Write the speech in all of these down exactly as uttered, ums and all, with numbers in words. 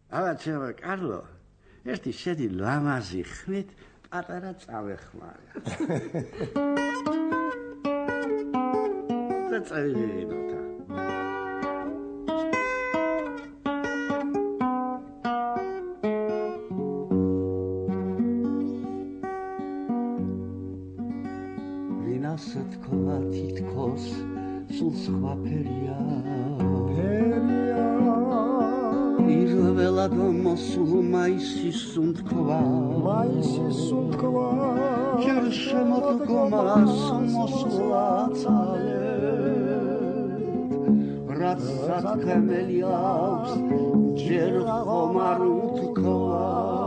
აბა ჩემო კარლო, ერთი შედი ლამაზი ხმით პატარა წავეხმარა. და წავიღინოთა. ვინასაც თქვა თითქოს სულ სხვა ფერია ფერია პირველად მოსულ მაისის სუნთქვა მაისის სუნთქვა ჯერ შემოდგომას მოსულა წალებ რაც საქმელი აქვს ჯერ ხომარ უთქვა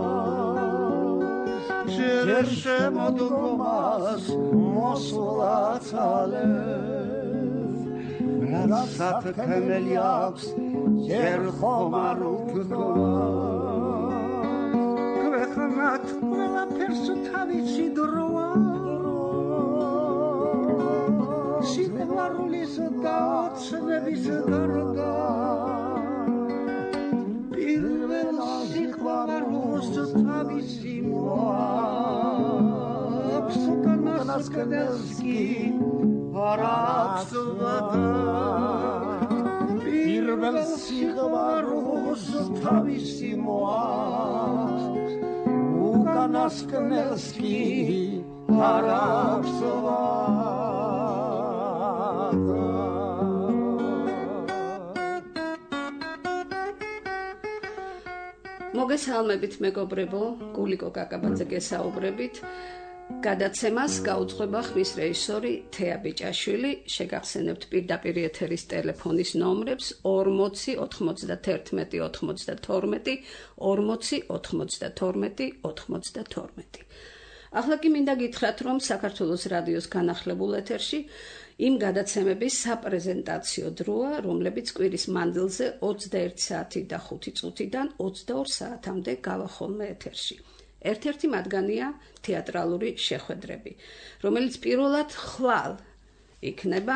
ჯერ შემოდგომას მოსულა წალებ რაც საქმელი აქვს ჯერ ხომარ უთქვა ქვეყნად ყველაფერს თავისი დროა სიყვარულის და ოცნების გარდა პირველ სიყვარულს თავისი მოაქვს უკანასკნელსკი არ აქვს ვადა პირველ სიყვარულს თავისი მოაქვს უკანასკნელსკი არ აქვს ვადა მოგესალმებით მეგობრებო, გულიკო კაკაბაძე გესაუბრებით. გადაცემას გაუძღვება ხმის რეჟისორი თეა ბიჭაშვილი. შეგახსენებთ პირდაპირ ეთერის ტელეფონის ნომრებს ორმოცი ოთხმოცდათერთმეტი ოცდათორმეტი ორმოცი ოთხმოცდათორმეტი ოცდათორმეტი. ახლა კი მინდა გითხრათ, რომ საქართველოს რადიოს განახლებულ ეთერში იმ გადაცემების საპრეზენტაციო დროა, რომლებიც კვირის მანძილზე ოცდაერთი საათი და ხუთი წუთიდან ოცდაორ საათამდე გავა ხოლმე ეთერში. ერთ-ერთი მათგანია თეატრალური შეხვედრები, რომელიც პირველად ხვალ იქნება.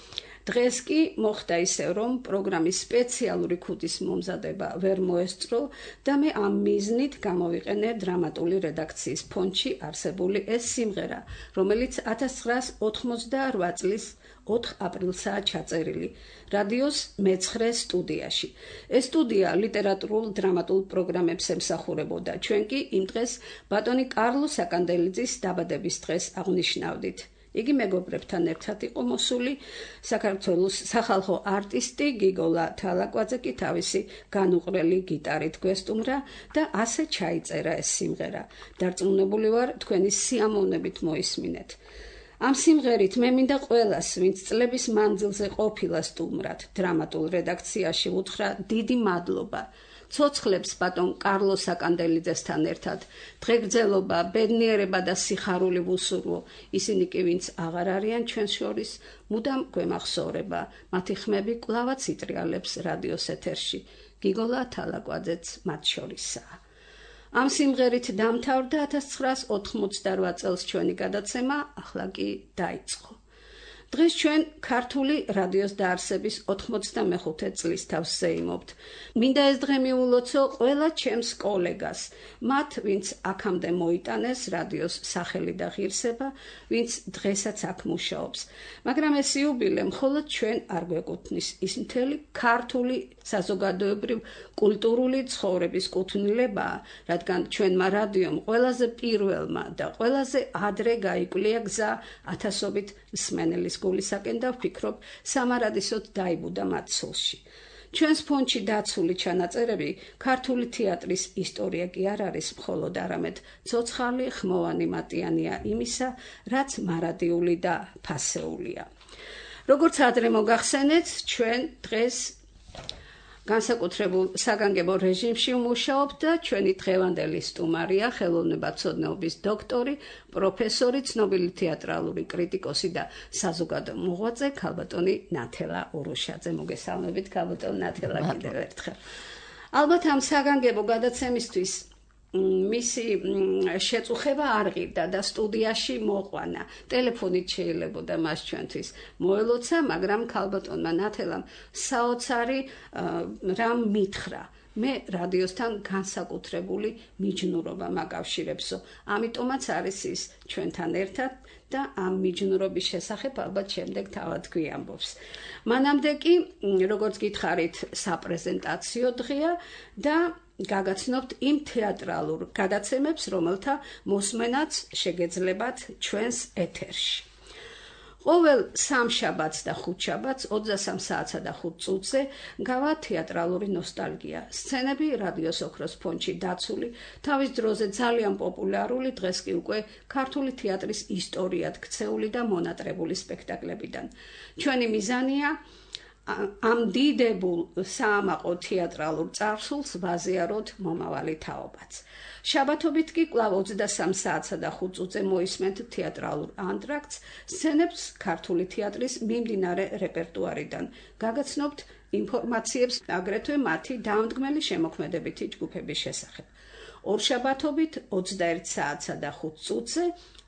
დღეს კი მოხდა ისევ, რომ პროგრამის სპეციალური ქუდის მომზადება ვერ მოესწრო და მე ამ მიზნით გამოვიყენე დრამატული რედაქციის ფონდში არსებული ეს სიმღერა, რომელიც ათას ცხრაას ოცდაოთხ წლის ოთხ აპრილსაა ჩაწერილი რადიოს მეცხრე სტუდიაში. ეს სტუდია ლიტერატურულ დრამატულ პროგრამებს ემსახურებოდა. ჩვენ კი იმ დღეს ბატონი კარლო საკანდელიძის დაბადების დღეს აღნიშნავდით. იგი მეგობრებთან ერთად იყო მოსული. საქართველოს სახალხო არტისტი გიგოლა თალაკვაძე კი თავისი განუყრელი გიტარით გვესტუმრა და ასე ჩაიწერა ეს სიმღერა. დარწმუნებული ვარ, თქვენი სიამოვნებით მოისმინეთ. ამ სიმღერით მე მინდა ყველას, ვინც წლების მანძილზე ყოფილა სტუმრად დრამატულ რედაქციაში, უთხრა დიდი მადლობა. ცოცხლებს ბატონ კარლო საკანდელიძესთან ერთად დღეგრძელობა, ბედნიერება და სიხარული ვუსურვო. ისინი კი, ვინც აღარ არიან ჩვენს შორის, მუდამ გვემახსოვრება. მათი ხმები კვლავაც იტრიალებს რადიოს ეთერში. გიგოლა თალაკვაძეც მათ შორისაა. ამ სიმღერით დამთავრდა ათას ცხრაას ოცდაოთხ წელს ჩვენი გადაცემა, ახლა კი დაიწყო. დღეს ჩვენ ქართული რადიოს დაარსების ოცდამეხუთე წლის თავს ზეიმობთ. მინდა ეს დღე მიულოცო ყველა ჩემს კოლეგას, მათ, ვინც აქამდე მოიტანეს რადიოს სახელი და ღირსება, ვინც დღესაც აქ მუშაობს. მაგრამ ეს იუბილე მხოლოდ ჩვენ არ გვეკუთვნის, ის მთელი ქართული საზოგადოებრივ კულტურული ცხოვრების კუთვნილებაა, რადგან ჩვენმა რადიომ ყველაზე პირველმა და ყველაზე ადრე გაიკვლია გზა ათასობით მსმენელის გულისაკენ და ვფიქრობ, სამარადისოდ დაიბუდა მათ სულში. ჩვენს ფონდში დაცული ჩანაწერები ქართული თეატრის ისტორია კი არ არის მხოლოდ, არამედ ცოცხალი ხმოვანი მატიანია იმისა, რაც მარადიული და ფასეულია. როგორც ადრე მოგახსენეთ, ჩვენ დღეს განსაკუთრებულ საგანგებო რეჟიმში ვმუშაობთ და ჩვენი დღევანდელი სტუმარია ხელოვნებაცოდნეობის დოქტორი, პროფესორი, ცნობილი თეატრალური კრიტიკოსი და საზოგადო მოღვაწე ქალბატონი ნათელა ურუშაძე. მოგესალმებით ქალბატონ ნათელა კიდევ ერთხელ. ალბათ ამ საგანგებო გადაცემისთვის მისი შეწუხება არ ღირდა და სტუდიაში მოყვანა. ტელეფონით შეიძლებოდა მას ჩვენთვის მოელოცა, მაგრამ ქალბატონმა ნათელამ საოცარი რამ მითხრა მე რადიოსთან განსაკუთრებული მიჯნურობა მაკავშირებსო. ამიტომაც არის ის ჩვენთან ერთად და ამ მიჯნურობის შესახებ ალბათ შემდეგ თავად გვიამბობს. მანამდე კი, როგორც გითხარით, საპრეზენტაციო დღეა და გაგაცნობთ იმ თეატრალურ გადაცემებს, რომელთა მოსმენაც შეგეძლებათ ჩვენს ეთერში. ყოველ სამშაბათს და ხუთშაბათს ოცდასამ საათსა და ხუთ წუთზე გავა თეატრალური ნოსტალგია. სცენები რადიოს ოქროს ფონდში დაცული, თავის დროზე ძალიან პოპულარული, დღეს კი უკვე ქართული თეატრის ისტორიად ქცეული და მონატრებული სპექტაკლებიდან. ჩვენი მიზანია ამ დიდებულ საამაყო თეატრალურ წარსულს ვაზიაროთ მომავალი თაობაც. შაბათობით კი კვლავ ოცდასამ საათსა და ხუთ წუთზე მოისმენთ თეატრალურ ანტრაქტს, სცენებს ქართული თეატრის მიმდინარე რეპერტუარიდან. გაგაცნობთ ინფორმაციებს აგრეთვე მათი დამდგმელი შემოქმედებითი ჯგუფების შესახებ. ორშაბათობით ოცდაერთ საათსა და ხუთ წუთზე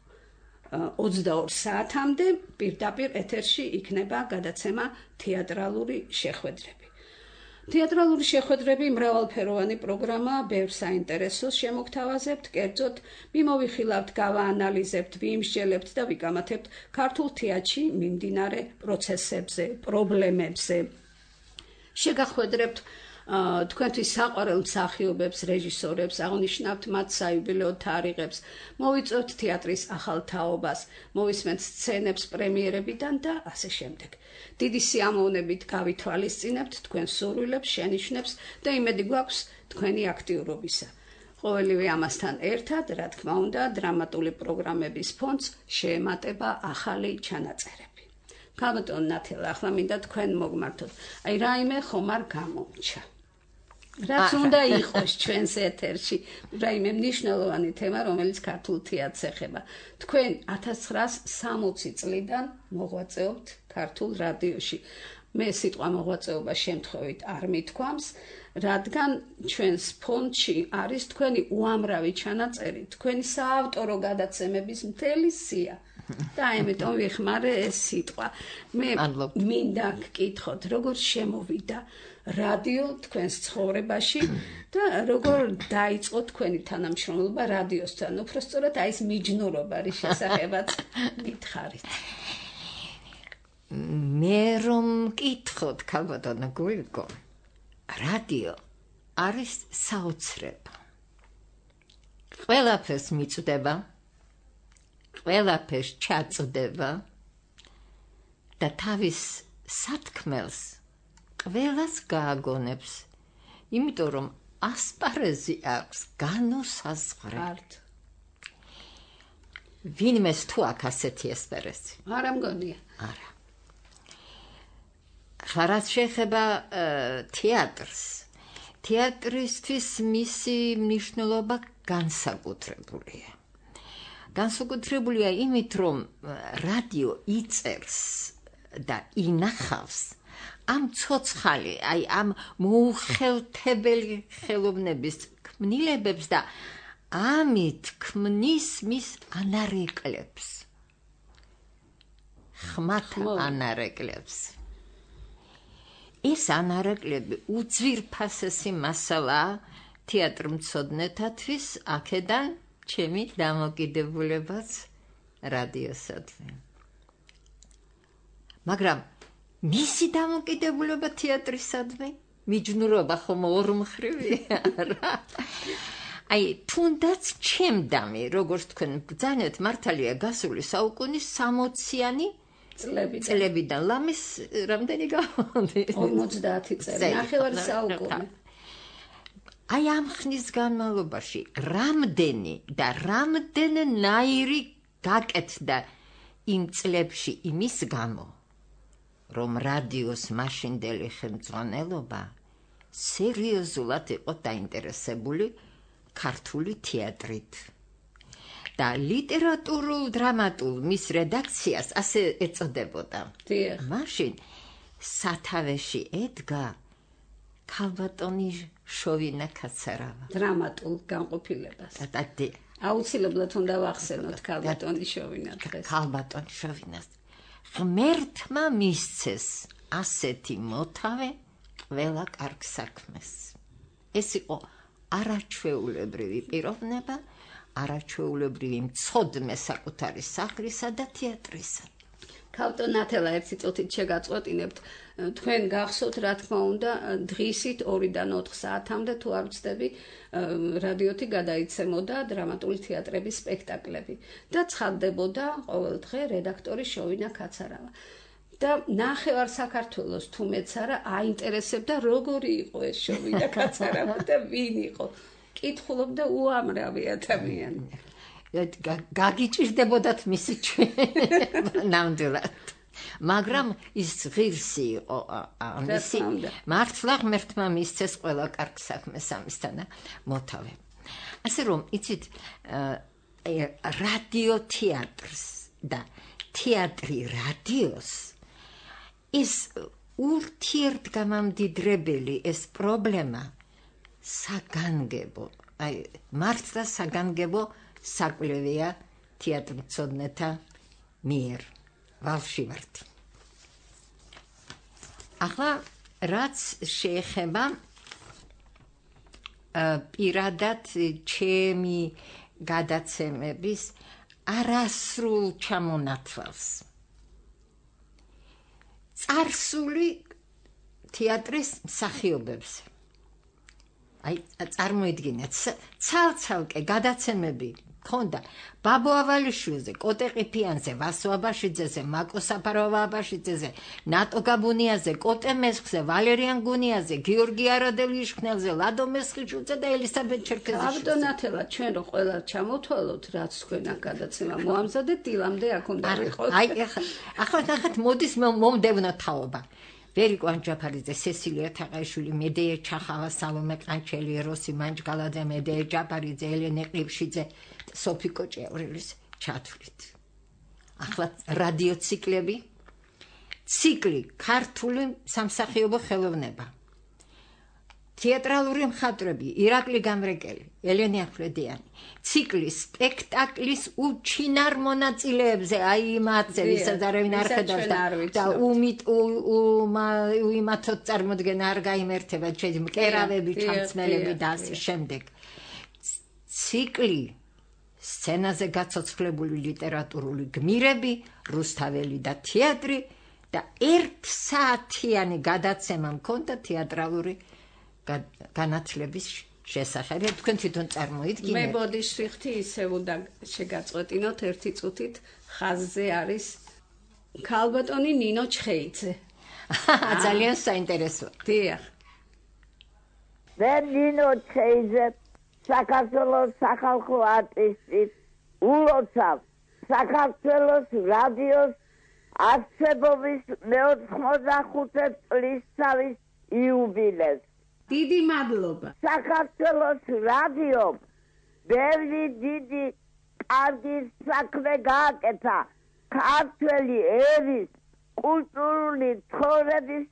ოცდაორ საათამდე პირდაპირ ეთერში იქნება გადაცემა თეატრალური შეხვედრები. თეატრალური შეხვედრები მრავალფეროვანი პროგრამაა, ბევრ საინტერესოს შემოგთავაზებთ, კერძოდ მიმოვიხილავთ, გავაანალიზებთ, ვიმსჯელებთ და ვიკამათებთ ქართულ თეატრში მიმდინარე პროცესებზე, პრობლემებზე. შეგახვედრებთ თქვენთვის საყვარელ მსახიობებს, რეჟისორებს, აღნიშნავთ მათ საიუბილეო თარიღებს, მოვიწვევთ თეატრის ახალ თაობას, მოვისმენთ სცენებს პრემიერებიდან და ასე შემდეგ. დიდი სიამოვნებით გავითვალისწინებთ თქვენ სურვილებს, შენიშვნებს და იმედი გვაქვს თქვენი აქტიურობისა. ყოველივე ამასთან ერთად, რა თქმა უნდა, დრამატული პროგრამების ფონდს შეემატება ახალი ჩანაწერები. ქალბატონ ნათელა, ახლა მინდა თქვენ მოგმართოთ. აი რაიმე ხომ არ გამომჩა. რაც უნდა იყოს ჩვენს ეთერში, რაიმე მნიშვნელოვანი თემა, რომელიც ქართულ თეატრს ეხება. თქვენ ათას ცხრაასი სამოცი წლიდან მოღვაწეობთ ქართულ რადიოში. მე სიტყვა მოღვაწეობა შემთხვევით არ მithქვამს, რადგან ჩვენს ფონდში არის თქვენი უამრავი ჩანაწერი, თქვენი საავტორო გადაცემების მთელი სია. და ამიტომ ვიხმარე ეს სიტყვა. მე მინდა გკითხოთ, როგორ შემოვიდა რადიო თქვენს ცხოვრებაში და როგორ დაიწყო თქვენი თანამშრომლობა რადიოსთან. უბრალოდ აი ეს მიჯნურობა რის შესახებაც გითხარით. მე რომ მკითხოთ, ქალბატონო გულიკო, რადიო არის საოცრება. ყველაფერს მიწვდება, ყველაფერს ჩაწვდება და თავის სათქმელს ყველას გააგონებს, იმიტომ რომ ასპარეზი აქვს განუსაზღვრელი. ვინმეს თუ აქ ასეთი ასპარეზი? არა მგონია. არა. ხლა რაც შეეხება თეატრს, თეატრისთვის მისი მნიშვნელობა განსაკუთრებულია. განსაკუთრებულია იმით, რომ რადიო იწერს და ინახავს ამ ცოცხალი, აი ამ მოუხელთებელი ხელოვნების ქმნილებებს და ამით ქმნის მის ანარეკლებს. ხმათ ანარეკლებს. ეს ანარეკლები უძვირფასესი მასალაა თეატრმცოდნეთათვის, აქედან ჩემი დამოკიდებულებაც რადიოსადმი. მაგრამ მისი დამოკიდებულება თეატრისადმი, მიჯნურობა ხომ ორმხრივია რა. აი, თუნდაც ჩემდამი, როგორც თქვენ ბრძანეთ, მართალია გასული საუკუნის სამოციანი წლებიდან. ლამის რამდენი გავონდი? ორმოცდაათი წელი, ნახევარი საუკუნე. აი ამ ხნის განმავლობაში რამდენი და რამდენნაირი გაკეთდა იმ წლებში იმის გამო, რომ რადიოს მაშინდელი ხელმძღვანელობა სერიოზულად იყო დაინტერესებული ქართული თეატრით. და ლიტერატურულ დრამატულ მის რედაქციას ასე ეწოდებოდა. მაშინ სათავეში ედგა ქალბატონი შოვინა კაცარავა. დრამატულ განყოფილებას. აუცილებლად უნდა ვახსენოთ ქალბატონი შოვინა დღეს. ქალბატონი შოვინას ღმერთმა მისცეს ასეთი მოთავე ყველა კარგ საქმეს. ეს იყო არაჩვეულებრივი პიროვნება, არაჩვეულებრივი მცოდნე საკუთარი სახლისა და თეატრისა. ქალბატონ ნათელა, ერთი წუთით შეგაწყვეტინებთ, თქვენ გახსოვთ, რა თქმა უნდა, დღისით ორიდან ოთხ საათამდე თუ არ ვცდები, რადიოთი გადაიცემოდა დრამატული თეატრების სპექტაკლები და ცხადდებოდა ყოველ დღე რედაქტორი შოვინა კაცარავა. და ნახევარ საქართველოს თუ მეც არა აინტერესებდა როგორი იყო ეს შოვინა კაცარავა და ვინ იყო. კითხულობდა უამრავი ადამიანი. გაგიჭირდებოდათ მისი ჩვენ ნამდვილად. მაგრამ ის ღირსი იყო ამისი მართლა ღმერთმა მისცეს ყველა კარგ საქმეს ამისთან და მოთავე. ასე რომ იცით რადიო თეატრს და თეატრი რადიოს ის ურთიერთგამამდიდრებელი ეს პრობლემა საგანგებო აი მართლა საგანგებო საკვლევია თეატრმცოდნეთა მიერ ვალში ვართ. ახლა რაც შეეხება პირადად ჩემი გადაცემების არასრულ ჩამონათვალს. წარსული თეატრის მსახიობებზე. აი წარმოიდგინეთ, ცალ-ცალკე გადაცემები ქონდა ბაბო ავალიშვილზე, კოტე ყიფიანზე, ვასო აბაშიძეზე, მაკო საფაროვა აბაშიძეზე, ნატო გაბუნიაზე, კოტე მესხზე, ვალერიან გუნიაზე, გიორგი არადელიშხნელზე, ლადო მესხიჩუძე და ელისაბედ ჩერქეზიშვილი. ქალბატონ ნათელა, ჩვენ რო ყველა ჩამოთვალოთ, რაც თქვენ აქ გადაცემა მოამზადეთ, დილამდე აქ უნდა ვიყოთ. აი ახლა ნახეთ, მოდის მომდევნო თაობა. ვერიკო ანჯაფარიძე, სესილია თაყაიშვილი, მედეე ჩახავა, სალომე ყანჩელი, როსი მანჯგალაძე, მედეე ჯაფარიძე, ელენე ყიფშიძე, სოფიკო ჭევრილის ჩათვლით. ახლა რადიო ციკლები, ციკლი ქართული სამსახიობო ხელოვნება. თეატრალური მხატვრები, ირაკლი გამრეკელი, ელენე ახვლედიანი. ციკლი სპექტაკლის უჩინარ მონაწილეებზე, აი იმათზე, ვისაც არავინ არ ხედავს და უმით უიმათოდ წარმოდგენა არ გაიმართება, შედი მკერავები, ჩამწმელები და ასე შემდეგ. ციკლი სცენაზე გაცოცხლებული ლიტერატურული გმირები, რუსთაველი და თეატრი და ერთსაათიანი გადაცემა მქონდა თეატრალური განათლების შესახებ. თქვენ თვითონ წარმოიდგინეთ. მე ბოდიშ რიხთი ისევ უნდა შეგაწყვეტინოთ ერთი წუთით ხაზზე არის ქალბატონი ნინო ჩხეიძე. ძალიან საინტერესოა. დიახ. მე ნინო ჩხეიძე საქართველოს სახალხო არტისტი ულოცავ საქართველოს რადიოს არსებობის მეოთხმოცდახუთე წლისთავის იუბილეს. დიდი მადლობა. საქართველოს რადიომ ბევრი დიდი კარგი საქმე გააკეთა ქართველი ერის კულტურული ცხოვრების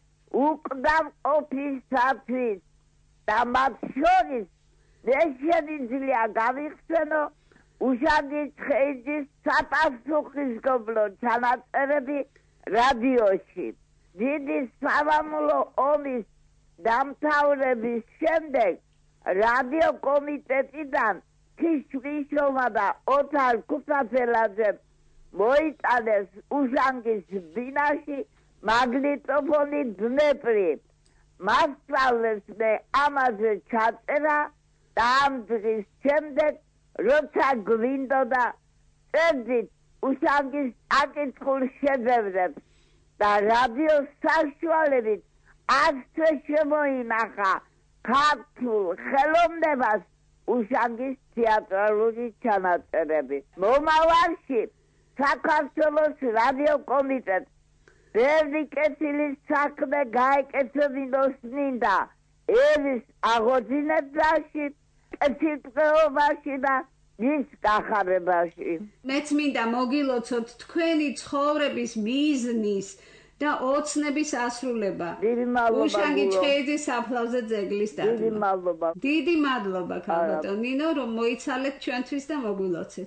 უკდავყოფისათვის და მათ შორის მე შემიძლია გავიხსენო უშაგი ჩხეიძის საპასუხისმგებლო ჩანაწერები რადიოში. დიდი სამამულო ომის დამთავრების შემდეგ რადიო კომიტეტიდან ქიშვიშოვმა და ოთარ ქუთათელაძემ მოიტანეს უშანგის ბინაში მაგნიტოფონი დნეპრი. მასწავლეს მე ამაზე ჩაწერა და ამ დღის შემდეგ როცა გვინდოდა წერდით უშანგის აკითხულ შედევრებს და რადიოს საშუალებით ასე შემოინახა ქართულ ხელოვნებას უშანგის თეატრალური ჩანაწერები. მომავალში საქართველოს რადიო კომიტეტს ბევრი კეთილი საქმე გაეკეთებინოს მინდა ერის აღორძინებაში, კეთილდღეობაში და მის გახარებაში. მეც მინდა მოგილოცოთ თქვენი ცხოვრების მიზნის და ოცნების ასრულება. დიდი მადლობა. უშანგი ჩხეიძის საფლავზე ძეგლის დადგმა. დიდი მადლობა. დიდი მადლობა ქალბატონ ნინო, რომ მოიცალეთ ჩვენთვის და მოგვილოცეთ.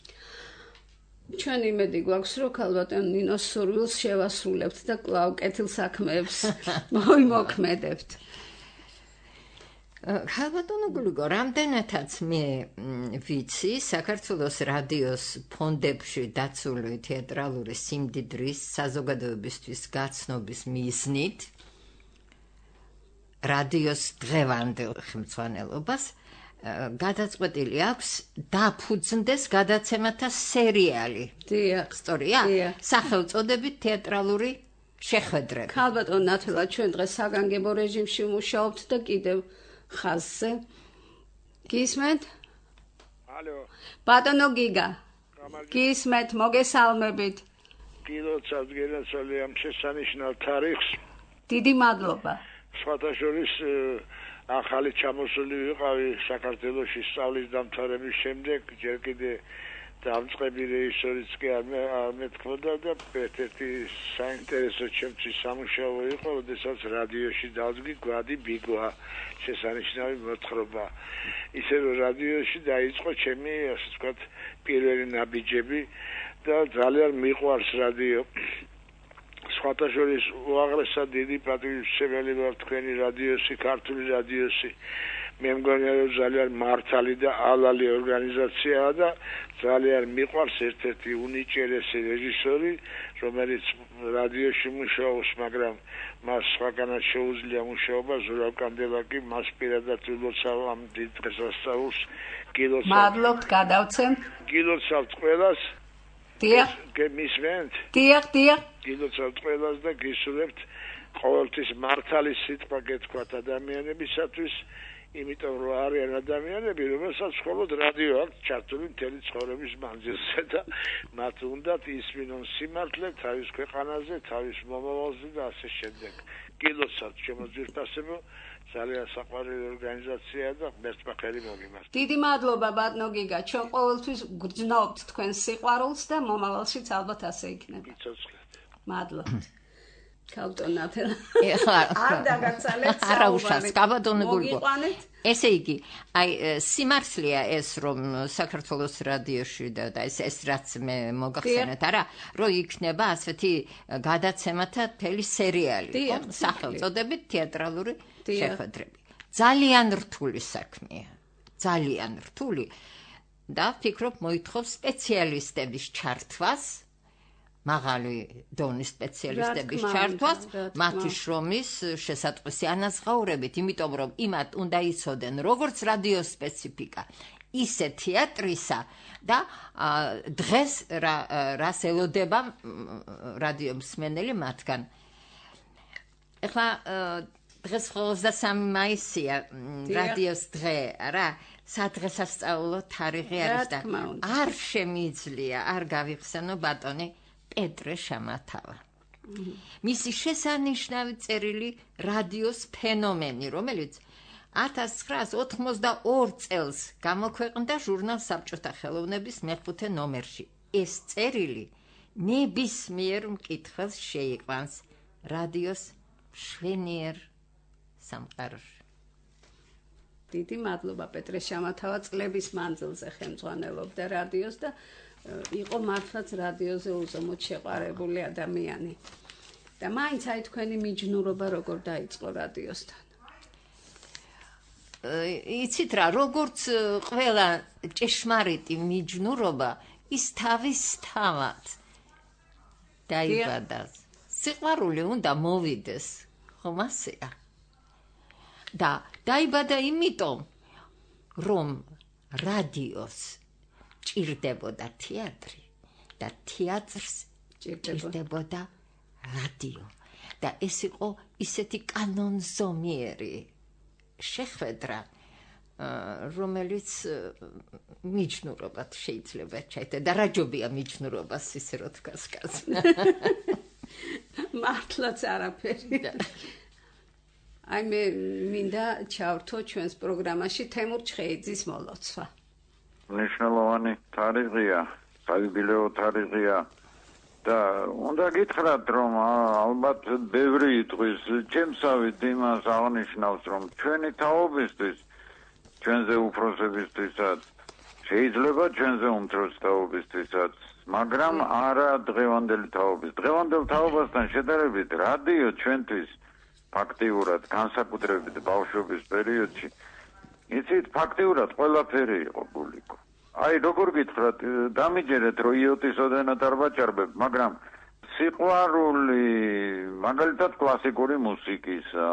ჩვენ იმედი გვაქვს, რომ ქალბატონ ნინოს სურვილს შევასრულებთ და კვლავ კეთილ საქმეებს მოიმოქმედებთ. ხალბატონო გულიკო, რამდენადაც მე ვიცი, საქართველოს რადიოს ფონდებში დაცული თეატრალური სიმდიდრის საზოგადოებისთვის გაცნობის მიზნით რადიოს დღევანდელ ხელმძღვანელობას გადაწყვეტილი აქვს დაფუძნდეს გადაცემათა სერიალი. დიახ, სწორია? სახელწოდებით თეატრალური შეხვედრები. ხალბატონ ნათელა, ჩვენ დღეს საგანგებო რეჟიმში ვმუშაობთ და კიდევ ხაზზე. გისმენთ? ალო. ბატონო გიგა. გისმენთ, მოგესალმებით. გილოცავთ გენაცვალე ამ შესანიშნავ თარიღს. დიდი მადლობა. სხვათა შორის ახალი ჩამოსული ვიყავი საქართველოში სწავლის დამთავრების შემდეგ, ჯერ კიდე დამწყები რეჟისორიც კი არ მეთქოდა და ერთ-ერთი საინტერესო ჩემთვის სამუშაო იყო, როდესაც რადიოში დავდგი გვადი ბიგვა შესანიშნავი მოთხრობა. ისე რომ რადიოში დაიწყო ჩემი, ასე ვთქვათ, პირველი ნაბიჯები და ძალიან მიყვარს რადიო. სხვათა შორის უაღრესად დიდი პატრიოტიზმელი ვარ თქვენი რადიოსი, ქართული რადიოსი. მე მგონია რომ ძალიან მართალი და ალალი ორგანიზაციაა და ძალიან მიყვარს ერთ-ერთი უნიჭერესი რეჟისორი, რომელიც რადიოში მუშაობს, მაგრამ მას სხვაგანაც შეუძლია მუშაობა. ზურაბ კანდელაკი მას პირადად ვილოცავ ამ დიდ დღესასწაულს. გილოცავთ. მადლობთ, გადავცემ. გილოცავთ ყველას. დიახ. გემისმენთ? დიახ, დიახ. გილოცავთ ყველას და გისურვებთ ყოველთვის მართალი სიტყვა გეთქვათ ადამიანებისათვის, იმიტომ რომ არიან ადამიანები, რომელსაც მხოლოდ რადიო აქვს ჩართული მთელი ცხოვრების მანძილზე და მათ უნდათ ისმინონ სიმართლე თავის ქვეყანაზე, თავის მომავალზე და ასე შემდეგ. გილოცავთ ჩემო ძვირფასებო, ძალიან საყვარელი ორგანიზაციაა და ღმერთმა ხელი მოგიმართოს. დიდი მადლობა ბატონო გიგა, ჩვენ ყოველთვის გრძნობთ თქვენს სიყვარულს და მომავალშიც ალბათ ასე იქნება. გიცოცხლეთ. მადლობთ. ქალბატონათელა. ეხლა არ დაგაცალეთ. არა უშავს, ქალბატონო გულიკო. მოგიყვანეთ. ესე იგი, აი სიმართლეა ეს, რომ საქართველოს რადიოში და ეს ეს რაც მე მოგახსენეთ, არა, რომ იქნება ასეთი გადაცემათა მთელი სერიალი, სახელწოდებით თეატრალური შეხვედრები. ძალიან რთული საქმეა. ძალიან რთული და ვფიქრობ მოითხოვს სპეციალისტების ჩართვას. მაღალი დონის სპეციალისტების ჩართვას, მათი შრომის შესატყვისი ანაზღაურებით, იმიტომ რომ იმათ უნდა იცოდნენ როგორც რადიოს სპეციფიკა, ისე თეატრისა და დღეს რას ელოდება რადიო მსმენელი მათგან. ეხლა დღეს ოცდამესამე მაისია რადიოს დღე, რა, სადღესასწაულო თარიღი არის და არ შემიძლია არ გავიხსენო ბატონი პეტრე შამათავა. მისი შესანიშნავი წერილი რადიოს ფენომენი, რომელიც ათას ცხრაას ოთხმოცდაორ წელს გამოქვეყნდა ჟურნალ საბჭოთა ხელოვნების მეხუთე ნომერში. ეს წერილი ნებისმიერ მკითხველს შეიყვანს რადიოს მშვენიერ სამყაროში. დიდი მადლობა პეტრე შამათავა, წლების მანძილზე ხელმძღვანელობდა რადიოს და იყო მართლაც რადიოზე უზომოდ შეყვარებული ადამიანი. და მაინც აი თქვენი მიჯნურობა როგორ დაიწყო რადიოსთან? იცით რა, როგორც ყველა ჭეშმარიტი მიჯნურობა, ის თავისთავად დაიბადა. სიყვარული უნდა მოვიდეს, ხომ ასეა? და დაიბადა იმიტომ, რომ რადიოს ჭირდებოდა თეატრი და თეატრს ჭირდებოდა რადიო. და ეს იყო ისეთი კანონზომიერი შეხვედრა, რომელიც მიჯნურობად შეიძლება ჩაითვალა და რაჯობია მიჯნურობას ისე რო თქვას კაცს. მართლაც არაფერი. აი მე მინდა ჩავრთო ჩვენს პროგრამაში თემურ ჩხეიძის მოლოცვა. მნიშვნელოვანი თარიღია, საიუბილეო თარიღია და უნდა გითხრათ, რომ ალბათ ბევრი იტყვის, ჩემსავით იმას აღნიშნავს, რომ ჩვენი თაობისთვის, ჩვენზე უფროსებისთვისაც, შეიძლება ჩვენზე უმცროს თაობისთვისაც, მაგრამ არა დღევანდელი თაობის. დღევანდელ თაობასთან შედარებით რადიო ჩვენთვის ფაქტიურად განსაკუთრებით ბავშვობის პერიოდში იცით, ფაქტიურად ყველაფერი იყო გულიკო. აი, როგორ გითხრათ, დამიჯერეთ, რომ იოტის ოდენად არ ვაჭარბებ, მაგრამ სიყვარული, მაგალითად კლასიკური მუსიკისა,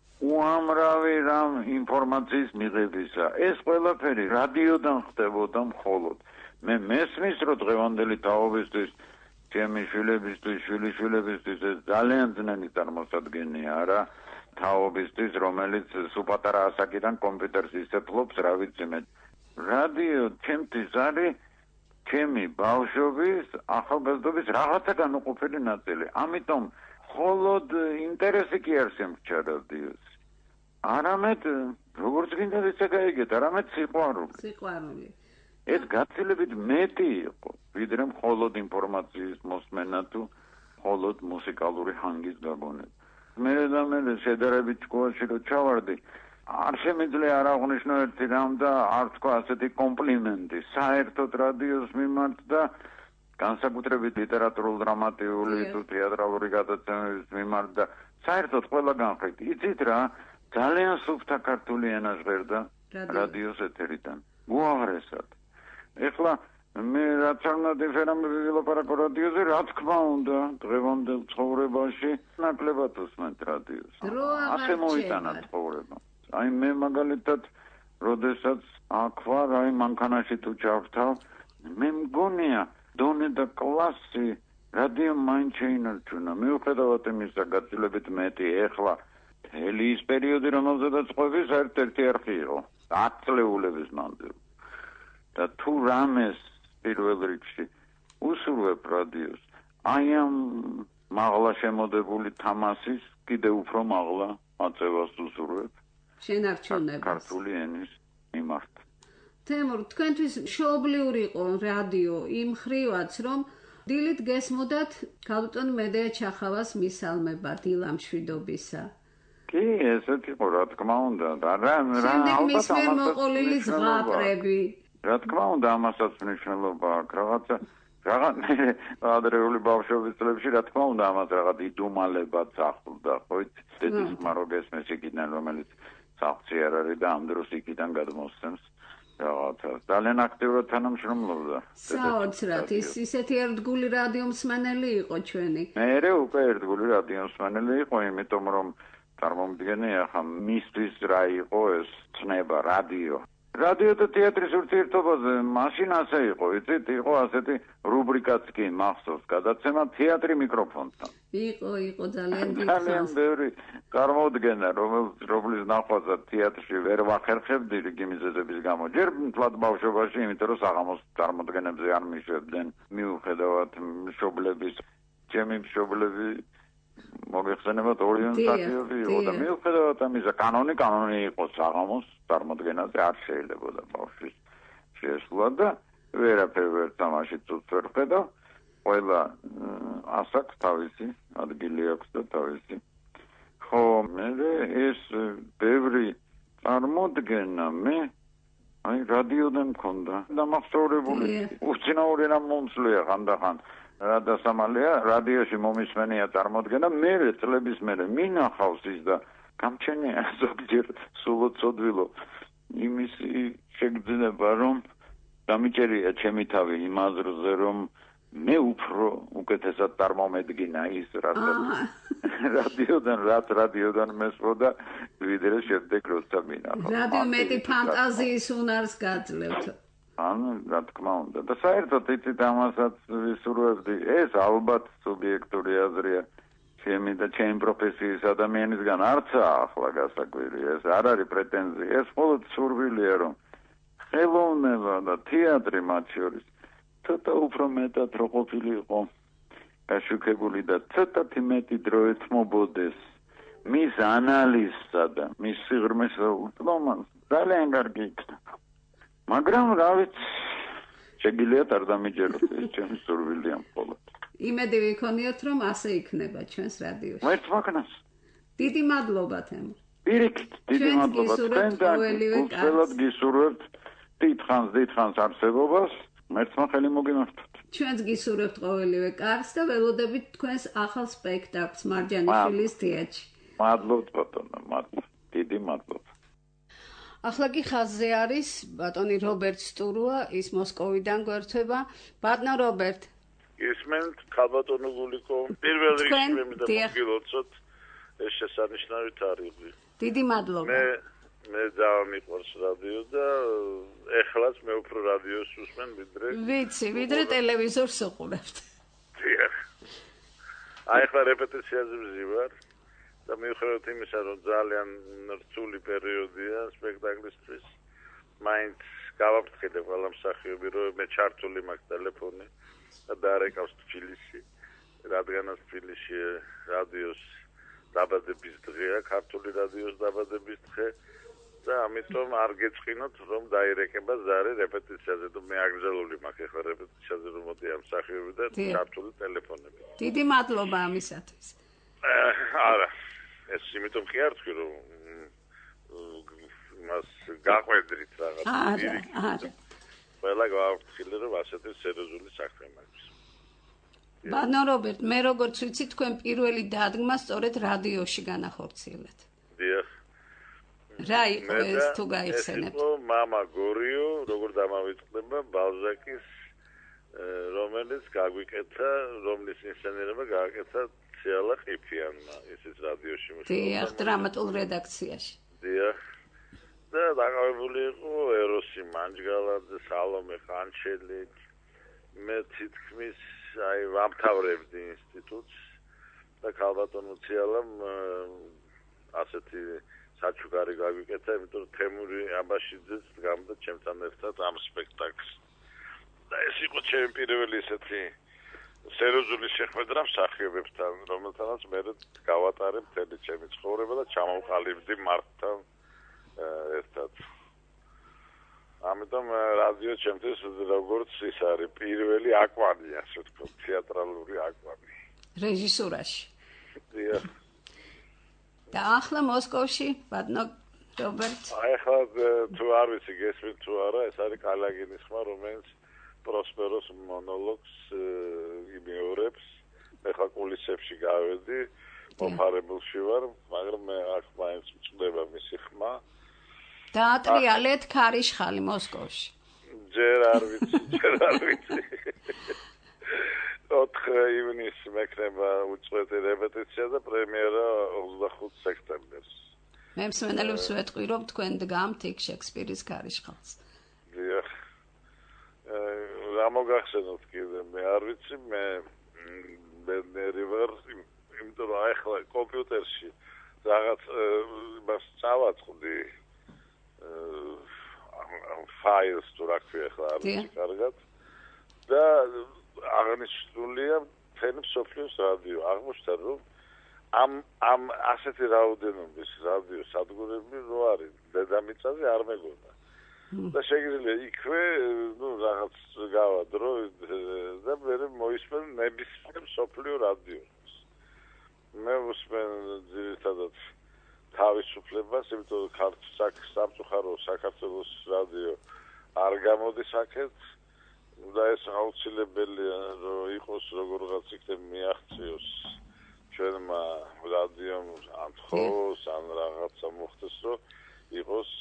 უამრავი რამ ინფორმაციის მიღებისა, ეს ყველაფერი რადიოდან ხდებოდა მხოლოდ. მე მესმის, რომ დღევანდელი თაობისთვის, ჩემი შვილებისთვის, შვილიშვილებისთვის ეს ძალიან ძნელი წარმოსადგენია, არა? თაობისთვის, რომელიც სუპატარა ასაკიდან კომპიუტერს ისეთლობს, რა ვიცი მე. რადიო ჩემთვის არის ჩემი ბავშვობის, ახალგაზრდობის რაღაცა განუყოფელი ნაწილი. ამიტომ მხოლოდ ინტერესი კი არ შემრჩა რადიოს. არამედ, როგორც გინდა ისე გაიგეთ, არამედ სიყვარული. სიყვარული. ეს გაცილებით მეტი იყო, ვიდრე მხოლოდ ინფორმაციის მოსმენა თუ მხოლოდ მუსიკალური ჰანგის გაგონება. მე და მე შედარებით სკოლაში რო ჩავარდი, არ შემიძლია არ აღვნიშნო ერთი რამ და არ თქვა ასეთი კომპლიმენტი საერთოდ რადიოს მიმართ და განსაკუთრებით ლიტერატურულ-დრამატიული თუ თეატრალური გადაცემების მიმართ და საერთოდ ყველა განხრით. იცით რა, ძალიან სუფთა ქართული ენა ჟღერდა რადიოს ეთერიდან. უაღრესად. ეხლა მე რაც არ უნდა დიფერამები ვილაპარაკო რადიოზე, რა თქმა უნდა, დღევანდელ ცხოვრებაში ნაკლებად უსმენთ რადიოს. ასე მოიტანა ცხოვრება. აი მე მაგალითად, როდესაც აქ ვარ, აი მანქანაში თუ ჩავთავ, მე მგონია დონე და კლასი რადიო მაინც შეინარჩუნა. მიუხედავად იმისა, გაცილებით მეტი ეხლა მთელი ის პერიოდი, რომელზედაც ყვები ერთ-ერთი არხი იყო, ათ წლეულების მანძილზე. და თუ რამეს პირველ რიგში უსურვებ რადიოს, აი ამ მაღლა შემოდებული თამასის კიდე უფრო მაღლა აწევას უსურვებ შენარჩუნებას ქართული ენის მიმართ. თემურ, თქვენთვის მშობლიური იყო რადიო იმ ხრივაც, რომ დილით გესმოდათ ქალბატონ მედეა ჩახავას მისალმება დილა მშვიდობისა. კი, ესეც იყო, რა თქმა უნდა. და რა რა შემდეგ მის მიერ მოყოლილი ზღაპრები. რა თქმა უნდა, ამასაც მნიშვნელობა აქვს. რაღაცა რაღაც ადრეული ბავშვობის წლებში, რა თქმა უნდა, ამას რაღაც იდუმალებაც ახლდა, ხო იცი? დედის ხმარო გესმის იქიდან, რომელიც სახლში არ არის და ამ დროს იქიდან გადმოსცემს რაღაცა. ძალიან აქტიურად თანამშრომლობდა. საოცრად, ის ისეთი ერთგული რადიომსმენელი იყო ჩვენი. მე უკვე ერთგული რადიომსმენელი იყო, იმიტომ რომ წარმომდგენია ხა მისთვის რა იყო ეს ცნება რადიო. რადიო და თეატრის ურთიერთობაზე მაშინ ასე იყო, იცით, იყო ასეთი რუბრიკაც კი მახსოვს, გადაცემა თეატრი მიკროფონთან. იყო, იყო ძალიან დიდ ძალიან ბევრი წარმოუდგენა, რომლის ნახვაზად თეატრში ვერ ვახერხებდი რიგი მიზეზების გამო. ჯერ მთლად ბავშვობაში, იმიტომ რომ საღამოს წარმოდგენებზე არ მიშვებდნენ, მიუხედავად მშობლების, ჩემი მშობლები მოგეხსენებათ ორიენტაციები იყო და მიუხედავად ამისა, კანონი კანონი იყო საღამოს წარმოდგენაზე არ შეიძლებოდა ბავშვის შეესრულა და ვერაფერ ვერ თამაშიც ვერ ხედავ. ყველა ასაკს თავისი ადგილი აქვს და თავისი. ხო, მე ეს ბევრი წარმოდგენა მე აი რადიოდან მქონდა და მახსოვრებული უცნაური რამ მომსვლია ხანდახან. რა დასამალია რადიოში მომისმენია წარმოდგენა, მე წლების მერე მინახავს ის და გამჩენია ზოგჯერ სულოცოდვილო იმის შეგრძნება, რომ დამიჭერია ჩემი თავი იმ აზრზე, რომ მე უფრო უკეთესად წარმომედგინა ის რასაც რადიოდან რაც რადიოდან მესმოდა, ვიდრე შემდეგ როცა მინახავს. რადიო მეტი ფანტაზიის უნარს გაძლევთ. ანუ რა თქმა უნდა და საერთოდ იცით ამასაც ვისურვებდი, ეს ალბათ სუბიექტური აზრია ჩემი და ჩემი პროფესიის ადამიანისგან, არცაა ახლა გასაკვირი, ეს არ არის პრეტენზია, ეს მხოლოდ სურვილია, რომ ხელოვნება და თეატრი მათ შორის ცოტა უფრო მეტად რო ყოფილიყო გაშუქებული და ცოტათი მეტი დრო ეთმობოდეს მის ანალიზსა და მის სიღრმეს უთლომას, ძალიან კარგი იქნება. მაგრამ რა ვიცი, შეგიძლიათ არ დამიჯეროთ, ეს ჩემი სურვილია მხოლოდ. იმედი ვიქონიოთ, რომ ასე იქნება ჩვენს რადიოში. ვერც მაგნას. დიდი მადლობა თემურ. პირიქით, დიდი მადლობა თქვენთან. უბრალოდ გისურვებთ დიდხანს, დიდხანს არსებობას, მერცმა ხელი მოგიმართოთ. ჩვენც გისურვებთ ყოველივე კარგს და ველოდებით თქვენს ახალ სპექტაკლს მარჯანიშვილის თეატრში. მადლობთ ბატონო, მადლობა. დიდი მადლობა. ახლა კი ხაზზე არის ბატონი რობერტ სტურუა, ის მოსკოვიდან გვერდება. ბატონო რობერტ. ისმენთ ქალბატონო გულიკო. პირველ რიგში მე მინდა მოგილოცოთ ეს შესანიშნავი თარიღი. დიდი მადლობა. მე მე დავამიყვარს რადიო და ეხლაც მე უფრო რადიოს უსმენ ვიდრე. ვიცი, ვიდრე ტელევიზორს უყურებთ. დიახ. აი ახლა რეპეტიციაზე ვზივარ და მიუხედავად იმისა, რომ ძალიან რთული პერიოდია სპექტაკლისთვის, მაინც გავაფრთხილე ყველა მსახიობი, რომ მე ჩართული მაქვს ტელეფონი და დაარეკავს თბილისი, რადგანაც თბილისში რადიოს დაბადების დღეა, ქართული რადიოს დაბადების დღე და ამიტომ არ გეწყინოთ, რომ დაირეკება ზარი რეპეტიციაზე, თუ მე აგზელული მაქვს ახლა რეპეტიციაზე, რომ მოდი ამ მსახიობი და ქართული ტელეფონები. დიდი მადლობა ამისათვის. არა, ეს იმიტომ კი არ თქვი, რომ მას გაყვედრით რაღაც. არა, არა. ყველა გავაფრთხილე, რომ ასეთი სერიოზული საქმე მაქვს. ბატონო რობერტ, მე როგორც ვიცი, თქვენ პირველი დადგმა სწორედ რადიოში განახორციელეთ. დიახ. რა იყო ეს თუ გაიხსენებთ? ეს იყო მამა გორიო, როგორ დამავიწყდება ბალზაკის, რომელიც გაგვიკეთა, რომლის ინსცენირება გააკეთა ციალა ყიფიანმა, ესეც რადიოში მუშაობდა. დიახ, დრამატულ რედაქციაში. დიახ. და დაკავებული იყო ეროსი მანჯგალაძე, სალომე ხანჩელი, მე თითქმის აი ვამთავრებდი ინსტიტუტს და ქალბატონო ციალამ ასეთი საჩუქარი გაგვიკეთა, იმიტომ რომ თემური აბაშიძეც დგამდა ჩემთან ერთად ამ სპექტაკლს. და ეს იყო ჩემი პირველი ესეთი სერიოზული შეხვედრა მსახიობებთან, რომელთანაც მე გავატარე მთელი ჩემი ცხოვრება და ჩამოვყალიბდი მართთან ერთად. ამიტომ რადიო ჩემთვის როგორც ის არის პირველი აკვანი, ასე ვთქვათ, თეატრალური აკვანი. რეჟისურაში. დიახ. და ახლა მოსკოვში, ბატონო რობერტ. აი ახლა თუ არ ვიცი გესმით თუ არა, ეს არის კალაგინის ხმა, რომელიც პროსპეროს მონოლოგს იმეორებს. მე ხა კულისებში გავედი, მომხარებელში ვარ, მაგრამ მე აქ მაინც მწვდება მისი ხმა. დაატრიალეთ ქარიშხალი მოსკოვში. ჯერ არ ვიცი, ჯერ არ ვიცი. ოთხი ივნისს მექნება უწყვეტი რეპეტიცია და პრემიერა ოცდახუთი სექტემბერს. მე მსმენელებს ვეთყვი, რომ თქვენ დგამთ იქ შექსპირის ქარიშხალს. დიახ. რა მოგახსენოთ კიდე, მე არ ვიცი, მე ბედნიერი ვარ, იმიტომ რომ ახლა კომპიუტერში რაღაც მას წავაწყდი ფაილს თუ რა ქვია ახლა არ ვიცი კარგად და აღნიშნულია მთელი მსოფლიოს რადიო. აღმოჩნდა რომ ამ ამ ასეთი რაოდენობის რადიო სადგურები რო არის დედამიწაზე არ მეგონა. და შეიძლება იქვე ნუ რაღაც გავა დრო და მე მოისმენ ნებისმიერ მსოფლიო რადიოს. მე ვუსმენ ძირითადად თავისუფლებას, იმიტომ რომ ქართულ სამწუხარო საქართველოს რადიო არ გამოდის აქეთ და ეს აუცილებელია რომ იყოს როგორღაც იქნებ მიაღწიოს ჩვენმა რადიომ ან თხოვოს ან რაღაცა მოხდეს რომ იყოს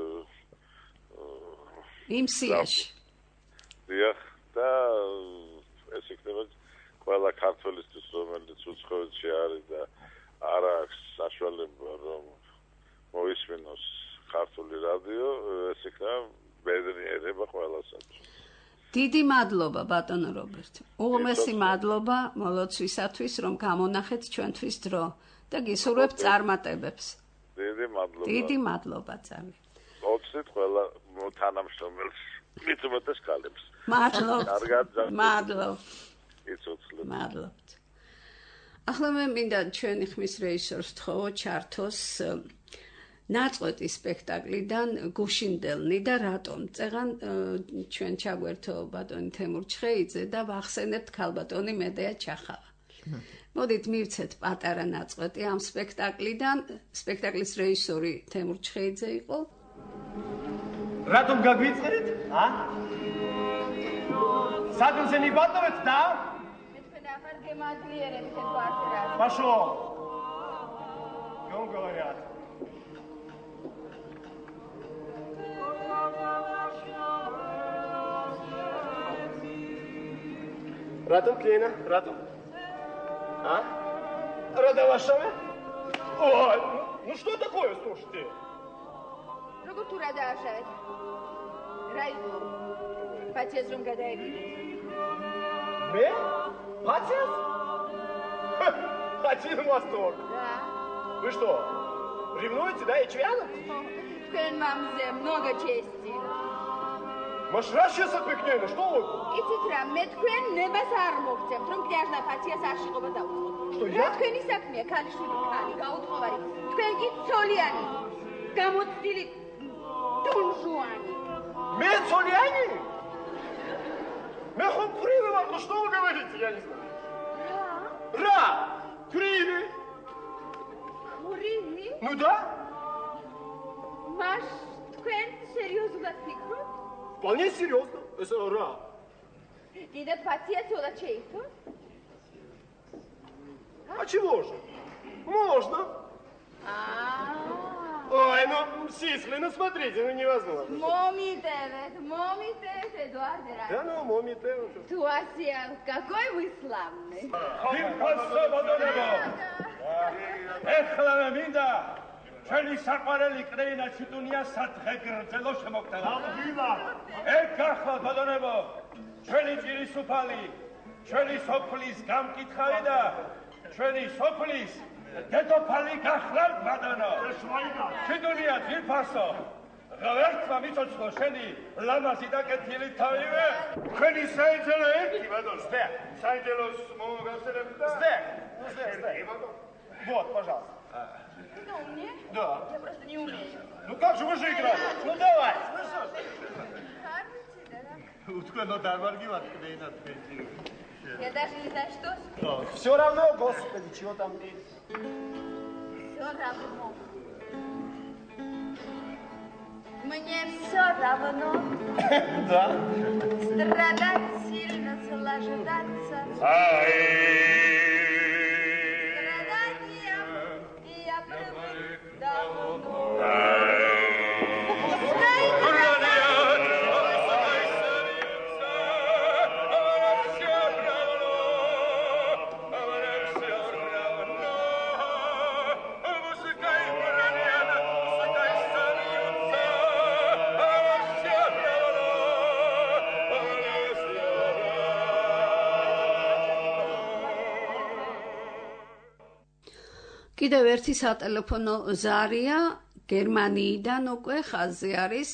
იმ სიაში. დიახ და ეს იქნება ყველა ქართველისთვის რომელიც უცხოეთში არის და არ აქვს საშუალება რომ მოისმინოს ქართული რადიო, ეს იქნება ბედნიერება ყველასათვის. დიდი მადლობა ბატონო რობერტ. უღმესი მადლობა მოლოცვისათვის, რომ გამონახეთ ჩვენთვის დრო და გისურვებთ წარმატებებს. დიდი მადლობა. დიდი მადლობა ძალიან. მოგცეთ ყველა თანამშრომელს, მით უმეტეს ქალებს. მადლობთ. კარგად. მადლობთ. იცოცხლეთ. მადლობთ. ახლა მე მინდა ჩვენი ხმის რეჟისორს ვთხოვო ჩართოს ნაწყვეტი სპექტაკლიდან გუშინდელნი და რატომ წეღან ჩვენ ჩაგვერთო ბატონი თემურ ჩხეიძე და ვახსენებთ ქალბატონი მედეა ჩახავა. მოდით მივცეთ პატარა ნაწყვეტი ამ სპექტაკლიდან. სპექტაკლის რეჟისორი თემურ ჩხეიძე იყო. რატომ გაგვიწერეთ? ა? სადუნზე მიბატოვეთ და? მე თქვენ ახალ გემაძლიერეთ შეგვარწერას. ბაშო. გონგორიათ. რატომ კლიენა? რატომ? А? რა დავაშავე? ой, ну что такое, слушайте? როგორ თუ რა დააშავეთ? რა იყო? პაციენტს რომ გადაეკიდეთ. მე? პაციენტს? Один восторг. Да. Вы что, ревнуете, да, и чвянуете? Თქვენ მამზე много чести. Маш რა შესაქმნელი, что вы? იცით რა, მე თქვენ ნებას არ მოგცემთ, რომ კლიაჟნა პაციენტს არ შეყობა დაუწყოთ. Что რა თქვენი საქმეა, ქალიშვილი ქალი, გაუთხოვარი. თქვენ კი ცოლიანი. გამოცდილი დუნჟუანი. მე ცოლიანი? მე ხომ ფრივი ვარ, ну что вы говорите, я не знаю. Რა? Фриви? Фриви? Ну да. Маш, თქვენ სერიოზულად ფიქრობთ? Вполне серьезно. Это ра. Კიდევ პაციენტს უნდა შეიცვალოს? А чего же? Можно. Ой, ну, сисли, ну смотрите, ну невозможно. Момитевет, момитевет, Эдуард Ра. Да ну, момитевет. Туасия, какой вы славный. ეხლა მე მინდა ჩვენი საყვარელი კრეინა ჩიტუნია სათხე გრძელო შემოგტანა. ეგ გახლავთ ბატონებო, ჩვენი ჭირისუფალი, ჩვენი სოფლის გამკითხავი და ჩვენი სოფლის დედოფალი გახლავთ ბატონო. ჩიტუნია ძირფასო, ღალერთმა მიწოცხლო შენი ლამაზი და კეთილი თავივე. Ჩვენი საინჯელო ერთი ბატონო. Сдэ. Საინჯელოს მომგასერებ და Сдэ. Сдэ, Сдэ. Вот, пожалуйста. Ты умеешь? Да. Я просто не умею. Ну как же вы же играете? Ну давай. Утквено дарваргиват кнейна თქვენი. Я даже не знаю, что. Все равно, господи, чего там? Все равно. Мне все равно. Да. Страдать сильно, наслаждаться. Я привык давно. კიდევ ერთი სატელეფონო ზარია გერმანიიდან უკვე ხაზზე არის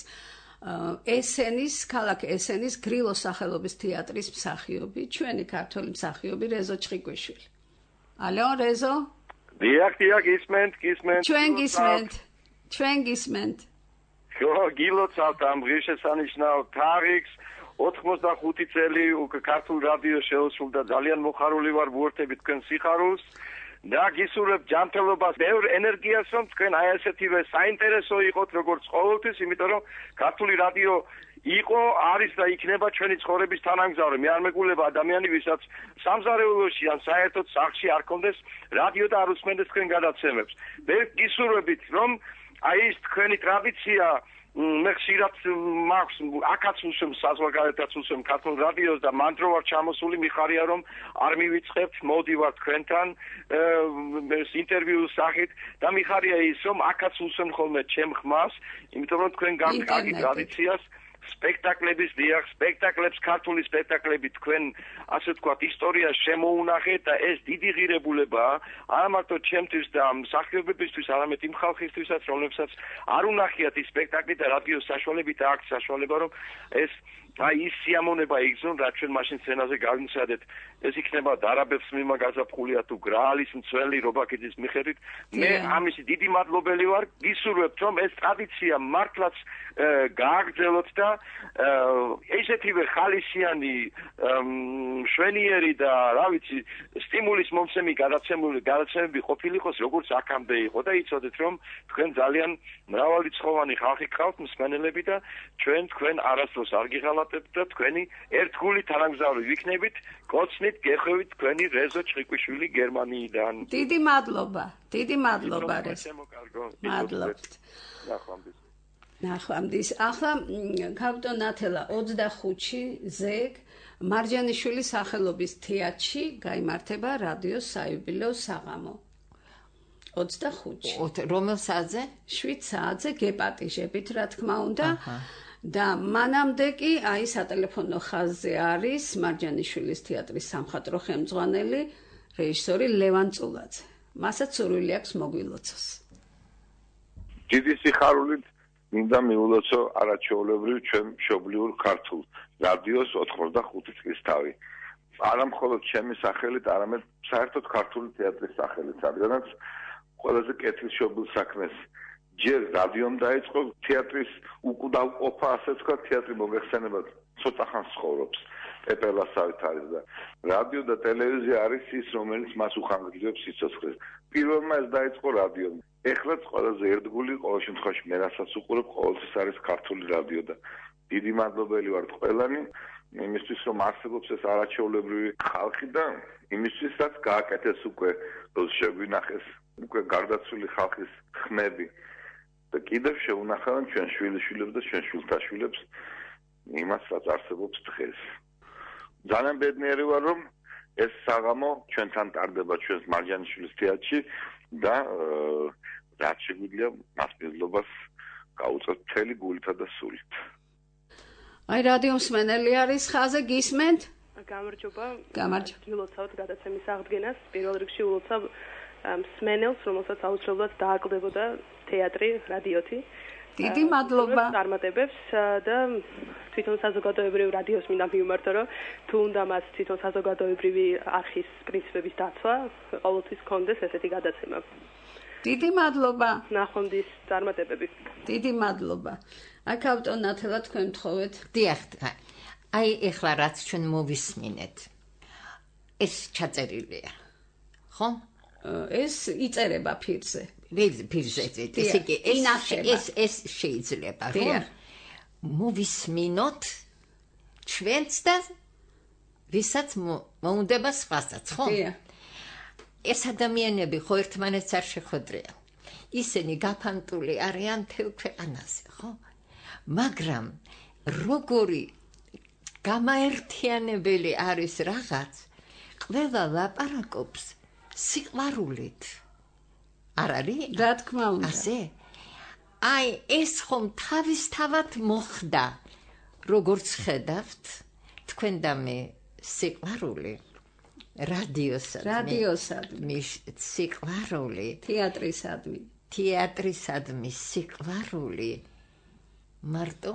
ესენის ქალაქ ესენის გრილოს სახელობის თეატრის მსახიობი, ჩვენი ქართველი მსახიობი რეზო ჩხიკვიშვილი. ალო რეზო? დიახ, დიახ, გისმენთ, გისმენთ. ჩვენ გისმენთ. ჩვენ გისმენთ. ხო, გილოცავთ ამ ღირსშესანიშნავ თარიღს. ოთხმოცდახუთი წელი უკვე ქართულ რადიოს შეუსრულდა, ძალიან მოხარული ვარ ვუერთებით თქვენ სიხარულს. და გისურვებ ჯანმრთელობას, ბევრ ენერგიას, რომ თქვენ აი ასეთივე საინტერესო იყოთ როგორც ყოველთვის, იმიტომ რომ ქართული რადიო იყო, არის და იქნება ჩვენი ცხოვრების თანამგზავრი. მე არ მეგულება ადამიანი, ვისაც სამზარეულოში ან საერთოდ სახლში არ კონდეს რადიო და არ უსმენდეს თქვენ გადაცემებს. მე გისურვებით, რომ აი ეს თქვენი ტრადიცია მე ხშირად მაქვს აქაც უსვამ საზღვარგარეთაც უსვამ ქართულ რადიოს და მანდრო ვარ ჩამოსული, მიხარია რომ არ მივიწყებთ, მოდივარ თქვენთან ინტერვიუს სახით და მიხარია ის რომ აქაც უსვამ ხოლმე ჩემ ხმას, იმიტომ რომ თქვენ კარგი ტრადიციას სპექტაკლების დიახ, სპექტაკლებს, ქართული სპექტაკლები თქვენ ასე ვთქვათ ისტორიას შემოუნახეთ და ეს დიდი ღირებულებაა არა მარტო ჩემთვის და მსახიობებისთვის, არამედ იმ ხალხისთვისაც, რომლებსაც არ უნახიათ ის სპექტაკლი და რადიოს საშუალებით აქვს საშუალება, რომ ეს აი ის სიამონება იგზნონ, რაც ჩვენ მაშინ სცენაზე გავიმცადეთ. ეს იქნება დარაბებს მიმა გაზაფხულია თუ გრაალის მცველი რობაქიძის მიხედვით. მე ამისი დიდი მადლობელი ვარ, გისურვებთ რომ ეს ტრადიცია მართლაც გააგრძელოთ და ესეთივე ხალისიანი შვენიერი და რა ვიცი სტიმულის მომცემი გადაცემული გადაცემები ყოფილიყოს როგორც აქამდე იყო და იცოდეთ რომ თქვენ ძალიან მრავალრიცხოვანი ხალხი გყავთ მსმენელები და ჩვენ თქვენ არასდროს არ გიღალატებთ და თქვენი ერთგული თანამგზავრი ვიქნებით კოცნით გეხვევით თქვენი რეზო ჩხიკვიშვილი გერმანიიდან. დიდი მადლობა. დიდი მადლობა რეზო. მადლობთ. ნახვამდის. ახლა კაპიტან ნათელა ოცდახუთში ზეგ მარჯანიშვილის სახელობის თეატრში გაიმართება რადიოს საიუბილეო საღამო. ოცდახუთში. რომელ საათზე? შვიდ საათზე გეპატიჟებით, რა თქმა უნდა. და მანამდე კი აი სატელეფონო ხაზზე არის მარჯანიშვილის თეატრის სამხატვრო ხელმძღვანელი რეჟისორი ლევან წულაძე. მასაც სურვილი აქვს მოგვილოცოს. დიდი სიხარულით მინდა მიულოცო არაჩვეულებრივ ჩვენ მშობლიურ ქართულ რადიოს ოთხმოცდახუთი წლის თავი. არა მხოლოდ ჩემი სახელით, არამედ საერთოდ ქართული თეატრის სახელით, რადგანაც ყველაზე კეთილშობილ საქმეს ჯერ რადიომ დაიწყო თეატრის უკვდავყოფა, ასე თქვა, თეატრი მოგეხსენებათ, ცოტა ხანს ცხოვრობს. პეპელასავით არის და რადიო და ტელევიზია არის ის, რომელიც მას უხანგრძლივებს სიცოცხლეს. პირველმა ეს დაიწყო რადიომ. ეხლაც ყველაზე ერთგული, ყოველ შემთხვევაში მე რასაც უყურებ, ყოველთვის არის ქართული რადიო და დიდი მადლობელი ვარ ყველანი იმისთვის, რომ არსებობს ეს არაჩვეულებრივი ხალხი და იმისთვის, რაც გააკეთეს უკვე, რომ შეგვინახეს უკვე გარდაცვლილი ხალხის ხმები. და კიდევ შეუნახავენ ჩვენ შვილიშვილებს და ჩვენ შვილთაშვილებს იმას, რაც არსებობს დღეს. ძალიან ბედნიერი ვარ, რომ ეს საღამო ჩვენთან ტარდება ჩვენს მარჯანიშვილის თეატრში და რაც შეგვიძლია მას მადლობას გაუწევთ მთელი გულითა და სულით. აი რადიო მსმენელი არის ხაზე, გისმენთ? გამარჯობა. გამარჯობა. გილოცავთ გადაცემის აღდგენას. პირველ რიგში ულოცავ მსმენელს, რომელსაც აუცილებლად დააკლებოდა თეატრი, რადიოთი. დიდი მადლობა. წარმატებებს და თვითონ საზოგადოებრივ რადიოს მინდა მივმართო, რომ თუ უნდა მას თვითონ საზოგადოებრივი არხის პრინციპების დაცვა, ყოველთვის კონდეს ესეთი გადაცემა. დიდი მადლობა. ნახვამდის წარმატებები. დიდი მადლობა. აი კაპიტან ნათელა თქვენ მთხოვეთ. დიახ. აი ეხლა რაც ჩვენ მოვისმინეთ. ეს ჩაწერილია. ხო? ეს იწერება ფირზე. ფირზე წერტი. ესე იგი ეს ეს შეიძლება, ხო? მოვისმინოთ ჩვენც და ვისაც მოუნდება სხვასაც, ხო? დიახ. ეს ადამიანები ხო ერთმანეთს არ შეხვედრიან. ისინი გაფანტული არიან მთელ ქვეყანაზე, ხო? მაგრამ როგორი გამაერთიანებელი არის რაღაც, ყველა ლაპარაკობს სიყვარულით. არ არის? რა თქმა უნდა. ასე? აი ეს ხომ თავისთავად მოხდა. როგორც ხედავთ, თქვენ და მე სიყვარული რადიოსადმი. რადიოსადმი. სიყვარული თეატრისადმი. თეატრისადმი სიყვარული მარტო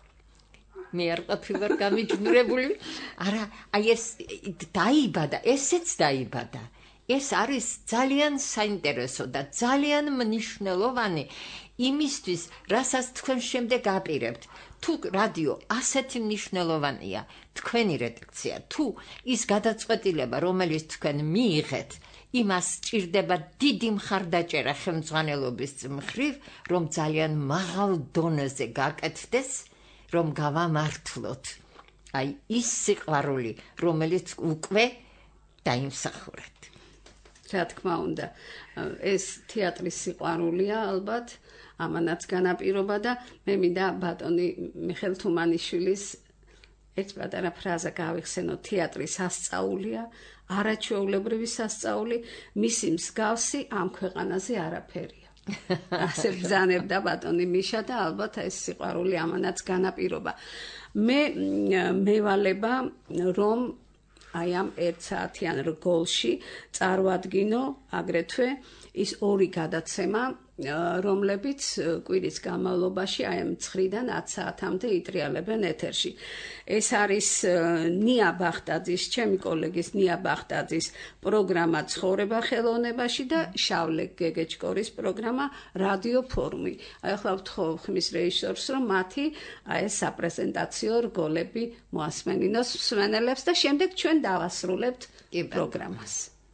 მე არ ყოფილვარ გამიჯნურებული. არა, აი ეს დაიბადა, ესეც დაიბადა. ეს არის ძალიან საინტერესო და ძალიან მნიშვნელოვანი იმისთვის, რასაც თქვენ შემდეგ აპირებთ. თუ რადიო ასეთი მნიშვნელოვანია, თქვენი რედაქცია, თუ ის გადაწყვეტილება, რომელიც თქვენ მიიღეთ, იმას სჭირდება დიდი მხარდაჭერა ხელმძღვანელობის მხრივ, რომ ძალიან მაღალ დონეზე გაკეთდეს, რომ გავამართლოთ. აი ის სიყვარული, რომელიც უკვე დაიმსახურეთ. რა თქმა უნდა, ეს თეატრის სიყვარულია ალბათ, ამანაც განაპირობა და მე მინდა ბატონი მიხეილ თუმანიშვილის ერთ პატარა ფრაზა გავიხსენო, თეატრი სასწაულია, არაჩვეულებრივი სასწაული, მისი მსგავსი ამ ქვეყანაზე არაფერია. ასე ბრძანებდა ბატონი მიშა და ალბათ ეს სიყვარული ამანაც განაპირობა. მე მევალება, რომ აი ამ ერთ საათიან რგოლში წარვადგინო აგრეთვე ის ორი გადაცემა, რომლებიც კვირის განმავლობაში აი ამ ცხრიდან ათ საათამდე იტრიალებენ ეთერში. ეს არის ნია ბახტაძის, ჩემი კოლეგის ნია ბახტაძის პროგრამა ცხოვრება ხელოვნებაში და შავლე გეგეჭკორის პროგრამა რადიო ფორუმი. აი ახლა ვთხოვ ხმის რეჟისორს, რომ მათი აი ეს საპრეზენტაციო რგოლები მოასმენინოს მსმენელებს და შემდეგ ჩვენ დავასრულებთ პროგრამას.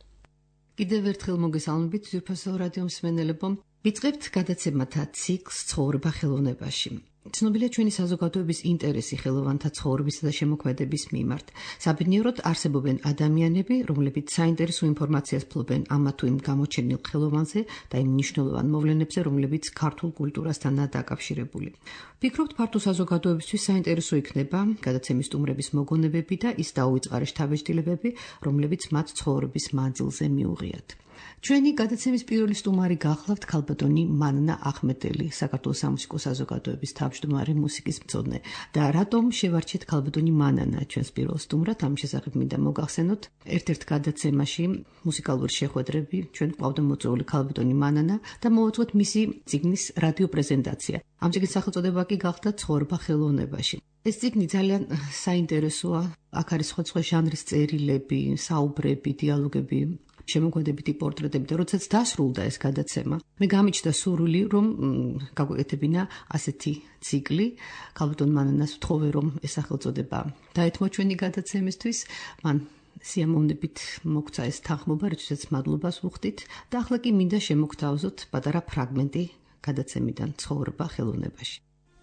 კიდევ ერთხელ მოგესალმებით ძვირფასო რადიო მსმენელებო. ვიწყებთ გადაცემათა ციკლს ცხოვრება ხელოვნებაში. ცნობილია ჩვენი საზოგადოების ინტერესი ხელოვანთა ცხოვრებისა და შემოქმედების მიმართ. საბედნიეროდ არსებობენ ადამიანები, რომლებიც საინტერესო ინფორმაციას ფლობენ ამა თუ იმ გამოჩენილ ხელოვანზე და იმ მნიშვნელოვან მოვლენებზე, რომლებიც ქართულ კულტურასთანაა დაკავშირებული. ვფიქრობთ, ფართო საზოგადოებისთვის საინტერესო იქნება გადაცემის სტუმრების მოგონებები და ის დაუვიწყარი შთაბეჭდილებები, რომლებიც მათ ცხოვრების მანძილზე მიუღიათ. ჩვენი გადაცემის პირველი სტუმარი გახლავთ ქალბატონი მანნა ახმეტელი, საქართველოს სამუსიკო საზოგადოების თავმჯდომარე მუსიკის მცოდნე. და რატომ შევარჩიეთ ქალბატონი მანანა ჩვენს პირველ სტუმრად? ამ შესახებ მინდა მოგახსენოთ. ერთ-ერთ გადაცემაში მუსიკალური შეხვედრები ჩვენ გვყავდა მოწვეული ქალბატონი მანანა და მოვაწვეთ მისი წიგნის რადიო პრეზენტაცია. ამ წიგნის სახელწოდება კი გახდა ცხოვრება ხელოვნებაში. ეს წიგნი ძალიან საინტერესოა. აქ არის სხვადასხვა ჟანრის წერილები, საუბრები, დიალოგები, შემოქმედებითი პორტრეტები და როდესაც დასრულდა ეს გადაცემა, მე გამიჩნდა სურვილი, რომ გაგვეკეთებინა ასეთი ციკლი. ქალბატონ მანანას ვთხოვე, რომ ეს სახელწოდება დაეთმო ჩვენი გადაცემისთვის. მან სიამოვნებით მოგცა ეს თანხმობა, რითაც მადლობას ვუხდით და ახლა კი მინდა შემოგთავაზოთ პატარა ფრაგმენტი გადაცემიდან ცხოვრება ხელოვნებაში.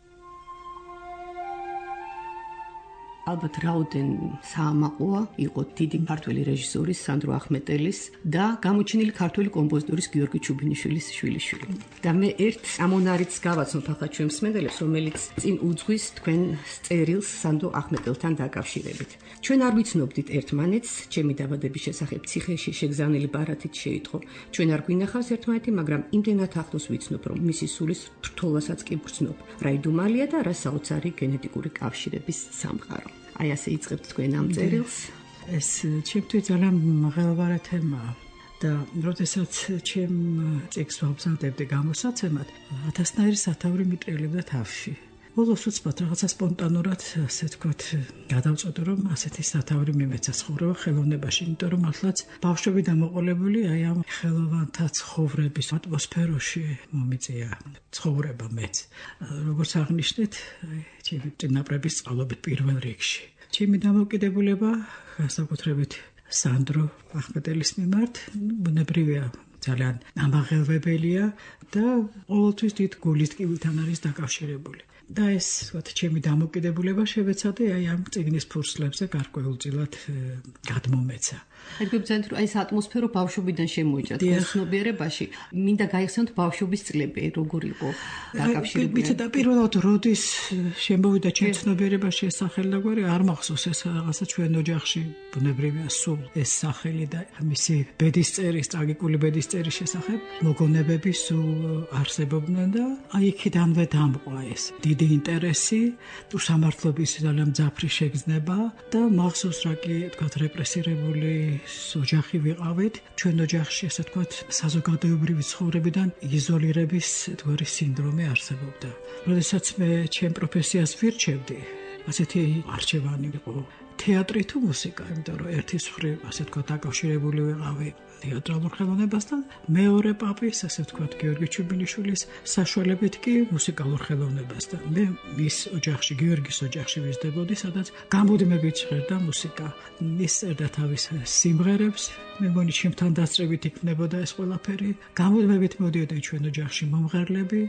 ალბათ რაოდენ საამაყოა იყო დიდი ქართველი რეჟისორის სანდრო ახმეტელის და გამოჩენილი ქართველი კომპოზიტორის გიორგი ჩუბინიშვილის შვილიშვილი. და მე ერთ ამონარიც გავაცნობ ახლა ჩვენ მსმენელებს, რომელიც წინ უძღვის თქვენ წერილს სანდრო ახმეტელთან დაკავშირებით. ჩვენ არ ვიცნობდით ერთმანეთს, ჩემი დაბადების შესახებ ციხეში შეგზავნილი ბარათით შეიტყო. ჩვენ არ გვინახავს ერთმანეთი, მაგრამ იმდენად ახლოს ვიცნობ, რომ მისი სულის რთულასაც კი ვგრძნობ. რა იდუმალია და რა საოცარი გენეტიკური კავშირების სამყარო. აი ასე იწყებთ თქვენ ამ წერილს. ეს ჩემთვის ძალიან მაღალვარა თემაა და როდესაც ჩემ წიგნს ვაბრძანებდი გამოსაცემად, ათასნაირი სათაური მიტრიალებდა თავში. ბოლოს უცბად რაღაცა სპონტანურად, ასე თქვათ, გადავწყვეტე, რომ ასეთი სათაური მიმეცა ცხოვრება ხელოვნებაში, იმიტომ რომ მართლაც ბავშვები დამოყოლებული აი ამ ხელოვანთა ცხოვრების ატმოსფეროში მომიწია ცხოვრება მეც. როგორც აღნიშნეთ, აი ჩემი წინაპრების წყალობით პირველ რიგში. ჩემი დამოკიდებულება განსაკუთრებით სანდრო ახმეტელის მიმართ ბუნებრივია, ძალიან ამაღელვებელია და ყოველთვის დიდ გულის ტკივილთან არის დაკავშირებული. და ეს, ვთქვათ, ჩემი დამოკიდებულება შევეცადე აი ამ წიგნის ფურცლებზე გარკვეულწილად გადმომეცა. ეგრებიცანთ, რომ აი ეს ატმოსფერო ბავშვობიდან შემოიჭრათ ცნობიერებაში. მინდა გაიხსენოთ ბავშვობის წლები, როგორ იყო დაკავშირებული. ვიცი და პირველად როდის შემოვიდა ჩემ ცნობიერებაში ეს სახელდაგვარი, არ მახსოვს ეს რაღაცა ჩვენ ოჯახში ბუნებრივია სულ ეს სახელი და მისი ბედის წერის, ტრაგიკული ბედის წერის შესახებ მოგონებები სულ არსებობდნენ და აი იქიდანვე დამყვა ეს დიდი ინტერესი, თუ სამართლობის ძალიან მძაფრი შეგრძნება და მახსოვს რა კი თქვათ რეპრესირებული ოჯახი ვიყავით, ჩვენ ოჯახში ასე თქვათ საზოგადოებრივი ცხოვრებიდან იზოლირების თვარი სინდრომი არსებობდა. როდესაც მე ჩემ პროფესიას ვირჩევდი, ასეთი არჩევანი იყო თეატრი თუ მუსიკა, იმიტომ რომ ერთის მხრივ ასე თქვათ დაკავშირებული ვიყავი თეატრალურ ხელოვნებასთან, მეორე პაპის, ასე ვთქვათ, გიორგი ჩუბინიშვილის საშუალებით კი მუსიკალურ ხელოვნებასთან. მე მის ოჯახში, გიორგის ოჯახში ვიზრდებოდი, სადაც გამუდმებით ჟღერდა მუსიკა. ის წერდა თავის სიმღერებს, მე მგონი ჩემთან დასწრებით იქნებოდა ეს ყველაფერი. გამუდმებით მოდიოდა ჩვენ ოჯახში მომღერლები.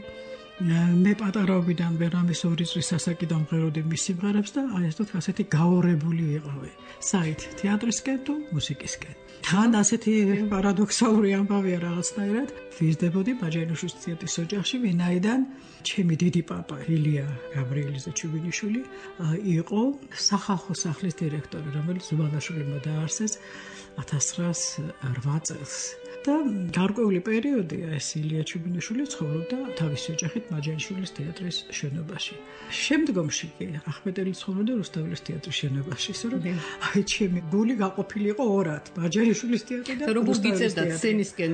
მე პატარაობიდან ვერამის ორი წლის ასაკიდან მღეროდი მის სიმღერებს და აი ესეთ ასეთი გაორებული ვიყავი. საით თეატრისკენ თუ მუსიკისკენ. თან ასეთი პარადოქსალური ამბავია რაღაცნაირად. ვიზრდებოდი ბაჯანიშვილის თეატრის ოჯახში, ვინაიდან ჩემი დიდი პაპა ილია გაბრიელიძე ჩუბინიშვილი იყო სახალხო სახლის დირექტორი, რომელიც ზუბალაშვილმა დააარსეს ათას ცხრაას რვა წელს. და გარკვეული პერიოდია ეს ილია ჩუბინიშვილი ცხოვრობდა თავისი ოჯახით ბაჯანიშვილის თეატრის შენობაში. შემდგომში კი ახმეტელი ცხოვრობდა რუსთაველის თეატრის შენობაში, ისე რომ აი ჩემი გული გაყოფილი იყო ორად, ბაჯანიშვილის თეატრი და რუსთაველის თეატრი. სცენისკენ.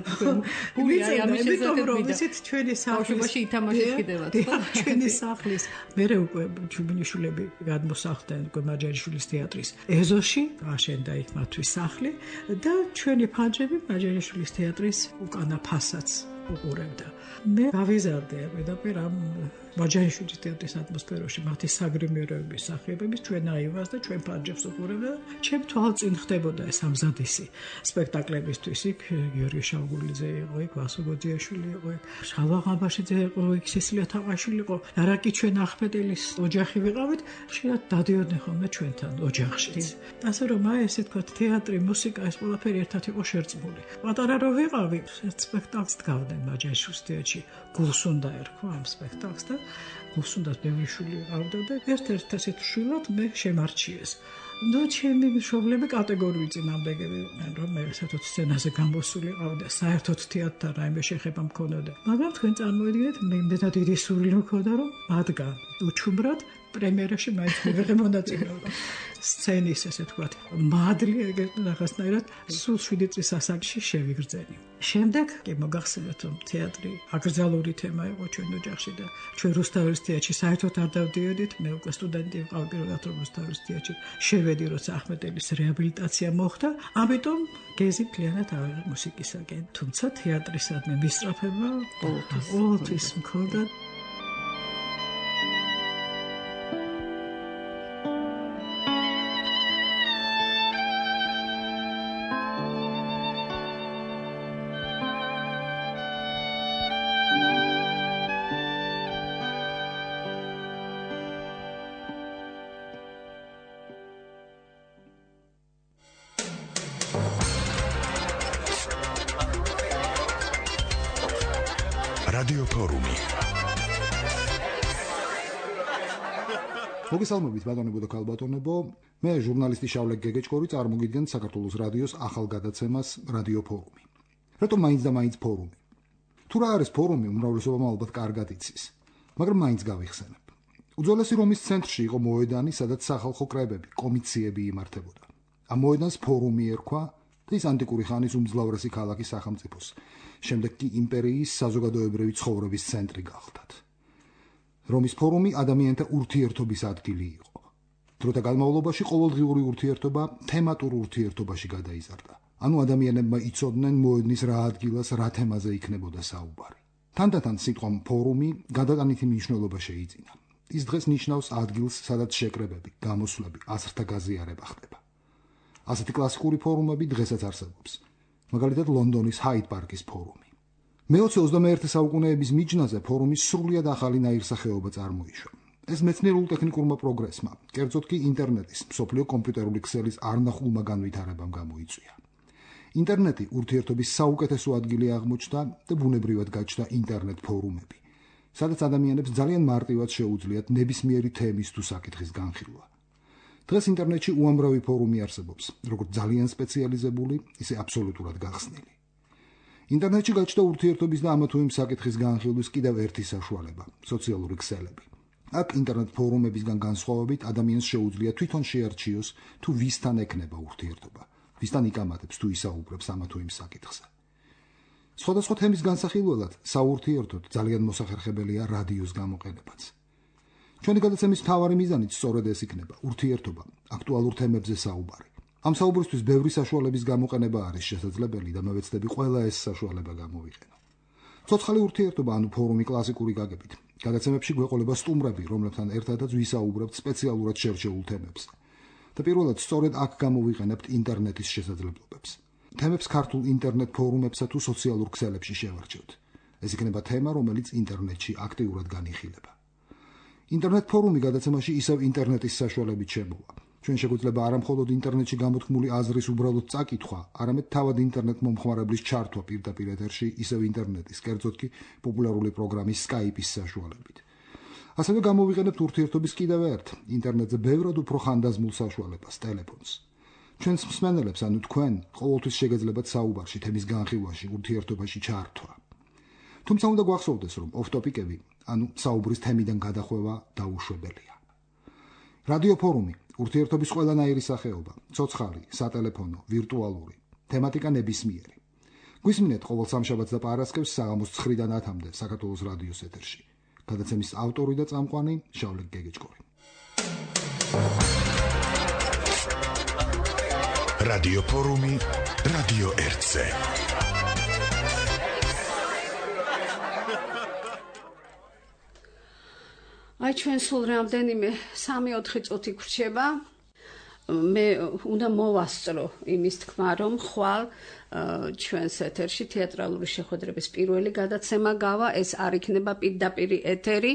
გული აი ამის შესაძლებლობა ვიცით ჩვენი სახში ითამაშეს კიდევაც. ჩვენი სახლის მერე უკვე ჩუბინიშვილები გადმოსახლდნენ უკვე ბაჯანიშვილის თეატრის ეზოში, აშენდა იქ მათთვის სახლი და ჩვენი ფანჯრები ბაჯანიშვილის თეატრის უკანა ფასადს უყურებდა. მე გავიზარდე პირდაპირ ამ ვაჯანიშვილის თეატრის ატმოსფეროში, მათი საგრიმირების სახეებების ჩვენ აივას და ჩვენ ფარჯებს უყურებდა. ჩემ თვალწინ ხდებოდა ეს ამზადისი სპექტაკლებისთვის. იქ გიორგი შავგულიძე იყო, იქ ვასო გოძიაშვილი იყო, იქ შალვა ღაბაშიძე იყო, იქ სესილია თაყაშვილი იყო. არაკი ჩვენ ახმეტელის ოჯახი ვიყავით, შეიძლება დადიოდნენ ხოლმე ჩვენთან ოჯახშიც. ასე რომ აი ესე თქვა თეატრი, მუსიკა, ეს ყველაფერი ერთად იყო შერწყმული. პატარა რო ვიყავი, ერთ სპექტაკლს დგავდნენ ვაჯანიშვილის თეატრში. გულს უნდა ერქვა ამ სპექტაკლს და გულს უნდა ბევრი შვილი ყავდა და ერთ-ერთ ასეთ შვილად მე შემარჩიეს. ნუ ჩემი მშობლები კატეგორიული წინამდებები იყვნენ, რომ მე საერთოდ სცენაზე გამოსული ყავდა, საერთოდ თეატრთან რაიმე შეხება მქონოდა. მაგრამ თქვენ წარმოიდგინეთ, მე იმდენად დიდი სურვილი მქონდა, რომ მადგან უჩუმრად პრემიერაში მაინც მივიღე მონაწილეობა. სცენის ესე თქვა, მადლი ეგეთ რაღაცნაირად სულ შვიდი წლის ასაკში შევიგრძენი. შემდეგ კი მოგახსენეთ, რომ თეატრი აკრძალული თემა იყო ჩვენ ოჯახში და ჩვენ რუსთაველის თეატრში საერთოდ არ დავდიოდით. მე უკვე სტუდენტი ვიყავი პირველად რომ რუსთაველის თეატრში შევედი, როცა ახმეტელის რეაბილიტაცია მოხდა. ამიტომ გეზი მთლიანად ავიღე მუსიკისაკენ. თუმცა თეატრისადმი მისწრაფება ყოველთვის მქონდა. რადიო ფორუმი. მოგესალმებით ბატონებო და ქალბატონებო, მე ჟურნალისტი შავლე გეგეჭკორი წარმოგიდგენ საქართველოს რადიოს ახალ გადაცემას რადიო ფორუმი. რატომ მაინც და მაინც ფორუმი? თუ რა არის ფორუმი, უმრავლესობამ ალბათ კარგად იცის, მაგრამ მაინც გავიხსენებ. უძველესი რომის ცენტრში იყო მოედანი, სადაც სახალხო კრებები, კომიციები იმართებოდა. ამ მოედანს ფორუმი ერქვა და ის ანტიკური ხანის უმძლავრესი ქალაქის სახელმწიფოს, შემდეგ კი იმპერიის საზოგადოებრივი ცხოვრების ცენტრი გახლდათ. რომის ფორუმი ადამიანთა ურთიერთობის ადგილი იყო. დროთა განმავლობაში ყოველდღიური ურთიერთობა თემატურ ურთიერთობაში გადაიზარდა. ანუ ადამიანებმა იცოდნენ მოედნის რა ადგილას, რა თემაზე იქნებოდა საუბარი. თანდათან სიტყვა ფორუმი გადატანითი მნიშვნელობა შეიძინა. ის დღეს ნიშნავს ადგილს, სადაც შეკრებები, გამოსვლები, აზრთა გაზიარება ხდება. ასეთი კლასიკური ფორუმები დღესაც არსებობს. მაგალითად ლონდონის ჰაიდ პარკის ფორუმი. მეოცე ოცდამეერთე საუკუნეების მიჯნაზე ფორუმის სრულიად ახალი ნაირსახეობა წარმოიშვა. ეს მეცნიერულ ტექნიკურმა პროგრესმა, კერძოდ კი ინტერნეტის, მსოფლიო კომპიუტერული ქსელის არნახულმა განვითარებამ გამოიწვია. ინტერნეტი ურთიერთობის საუკეთესო ადგილი აღმოჩნდა და ბუნებრივად გაჩნდა ინტერნეტ ფორუმები, სადაც ადამიანებს ძალიან მარტივად შეუძლიათ ნებისმიერი თემის თუ საკითხის განხილვა. დღეს ინტერნეტში უამრავი ფორუმი არსებობს, როგორც ძალიან სპეციალიზებული, ისე აბსოლუტურად გახსნილი. ინტერნეტში გაჩნდა ურთიერთობის და ამა თუ იმ საკითხის განხილვის კიდევ ერთი საშუალება, სოციალური ქსელები. აქ ინტერნეტ ფორუმებისგან განსხვავებით ადამიანს შეუძლია თვითონ შეარჩიოს, თუ ვისთან ექნება ურთიერთობა, ვისთან იკამათებს თუ ისაუბრებს ამა თუ იმ საკითხზე. სხვადასხვა თემის განსახილველად საურთიერთოდ ძალიან მოსახერხებელია რადიოს გამოყენებაც. ჩვენი გადაცემის მთავარი მიზანიც სწორედ ეს იქნება, ურთიერთობა, აქტუალურ თემებზე საუბარი. ამ საუბრისთვის ბევრი საშუალების გამოყენება არის შესაძლებელი და მე ვეცდები ყველა ეს საშუალება გამოვიყენო. ცოცხალი ურთიერთობა, ანუ ფორუმი კლასიკური გაგებით, გადაცემებში გვეყოლება სტუმრები, რომლებთან ერთადაც ვისაუბრებთ სპეციალურად შერჩეულ თემებზე. და პირველად სწორედ აქ გამოვიყენებთ ინტერნეტის შესაძლებლობებს. თემებს ქართულ ინტერნეტ ფორუმებსა თუ სოციალურ ქსელებში შევარჩევთ. ეს იქნება თემა, რომელიც ინტერნეტში აქტიურად განიხილება. ინტერნეტ ფორუმი გადაცემაში ისევ ინტერნეტის საშუალებით შემოვა. ჩვენ შეგვიძლება არა მხოლოდ ინტერნეტში გამოთქმული აზრის უბრალოდ წაკითხვა, არამედ თავად ინტერნეტ მომხმარებლის ჩართვა პირდაპირ ეთერში, ისევ ინტერნეტის, კერძოდ კი პოპულარული პროგრამის Skype-ის საშუალებით. ასევე გამოვიყენებთ ურთიერთობის კიდევ ერთ, ინტერნეტზე ბევრად უფრო ხანდაზმულ საშუალებას, ტელეფონს. ჩვენს მსმენელებს, ანუ თქვენ, ყოველთვის შეგეძლებათ საუბარში, თემის განხილვაში, ურთიერთობაში ჩართვა. თუმცა უნდა გვახსოვდეს, რომ off-topic-ები, ანუ საუბრის თემიდან გადახვევა დაუშვებელია. რადიო ფორუმი, ურთიერთობის ყველანაირი სახეობა, ცოცხალი, სატელეფონო, ვირტუალური, თემატიკა ნებისმიერი. გვისმინეთ ყოველ სამშაბათს და პარასკევს საღამოს ცხრიდან ათამდე საქართველოს რადიოს ეთერში. გადაცემის ავტორი და წამყვანი შავლე გეგეჭკორი. რადიო ფორუმი, რადიო ერთზე. აი ჩვენ სულ რამდენიმე სამი-ოთხი წუთი გრჩება. მე უნდა მოვასწრო იმის თქმა, რომ ხვალ ჩვენს ეთერში თეატრალური შეხვედრების პირველი გადაცემა გავა, ეს არ იქნება პირდაპირ ეთერი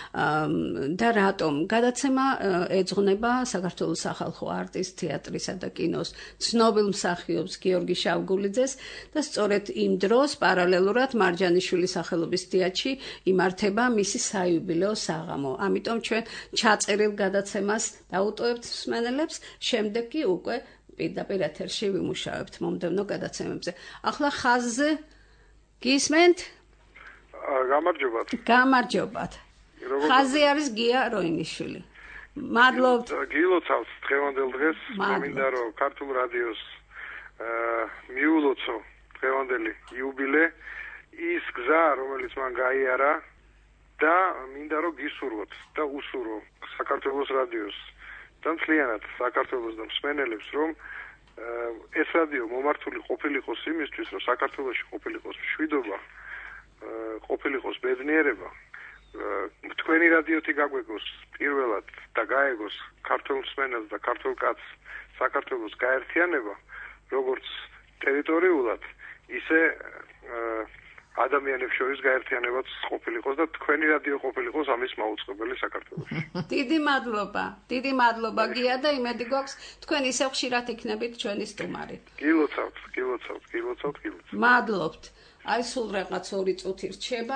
და რატომ? გადაცემა ეძღვნება საქართველოს სახალხო არტის თეატრისა და კინოს ცნობილ მსახიობს გიორგი შავგულიძეს და სწორედ იმ დროს პარალელურად მარჯანიშვილის სახელობის თეატრში იმართება მისი საიუბილეო საღამო. ამიტომ ჩვენ ჩაწერილ გადაცემას დაუტოვებთ მსმენელებს, შემდეგ კი უკვე პირდაპირ ეთერში ვიმუშავებთ მომდევნო გადაცემებზე. ახლა ხაზზე გისმენთ? გამარჯობათ. გამარჯობათ. ხაზზე არის გია როინიშვილი. მადლობთ. გილოცავთ დღევანდელ დღეს. მინდა რომ ქართულ რადიოს მიულოცო დღევანდელი იუბილე, ის გზა, რომელიც მან გაიარა და მინდა რომ გისურვოთ და უსურვო საქართველოს რადიოს და მთლიანად საქართველოს და მსმენელებს, რომ ეს რადიო მომართული ყოფილიყოს იმისთვის, რომ საქართველოში ყოფილიყოს მშვიდობა, ყოფილიყოს ბედნიერება, თქვენი რადიოთი გაგვეგოს პირველად და გაეგოს ქართულ მსმენელს და ქართულ კაცს საქართველოს გაერთიანება, როგორც ტერიტორიულად, ისე ადამიანებს შორის გაერთიანებაც ყოფილიყოს და თქვენი რადიო ყოფილიყოს ამის მაუწყებელი საქართველოში. დიდი მადლობა, დიდი მადლობა გია და იმედი გვაქვს თქვენ ისევ ხშირად იქნებით ჩვენი სტუმარი. გილოცავთ, გილოცავთ, გილოცავთ, გილოცავთ. მადლობთ. აი სულ რაღაც ორი წუთი რჩება.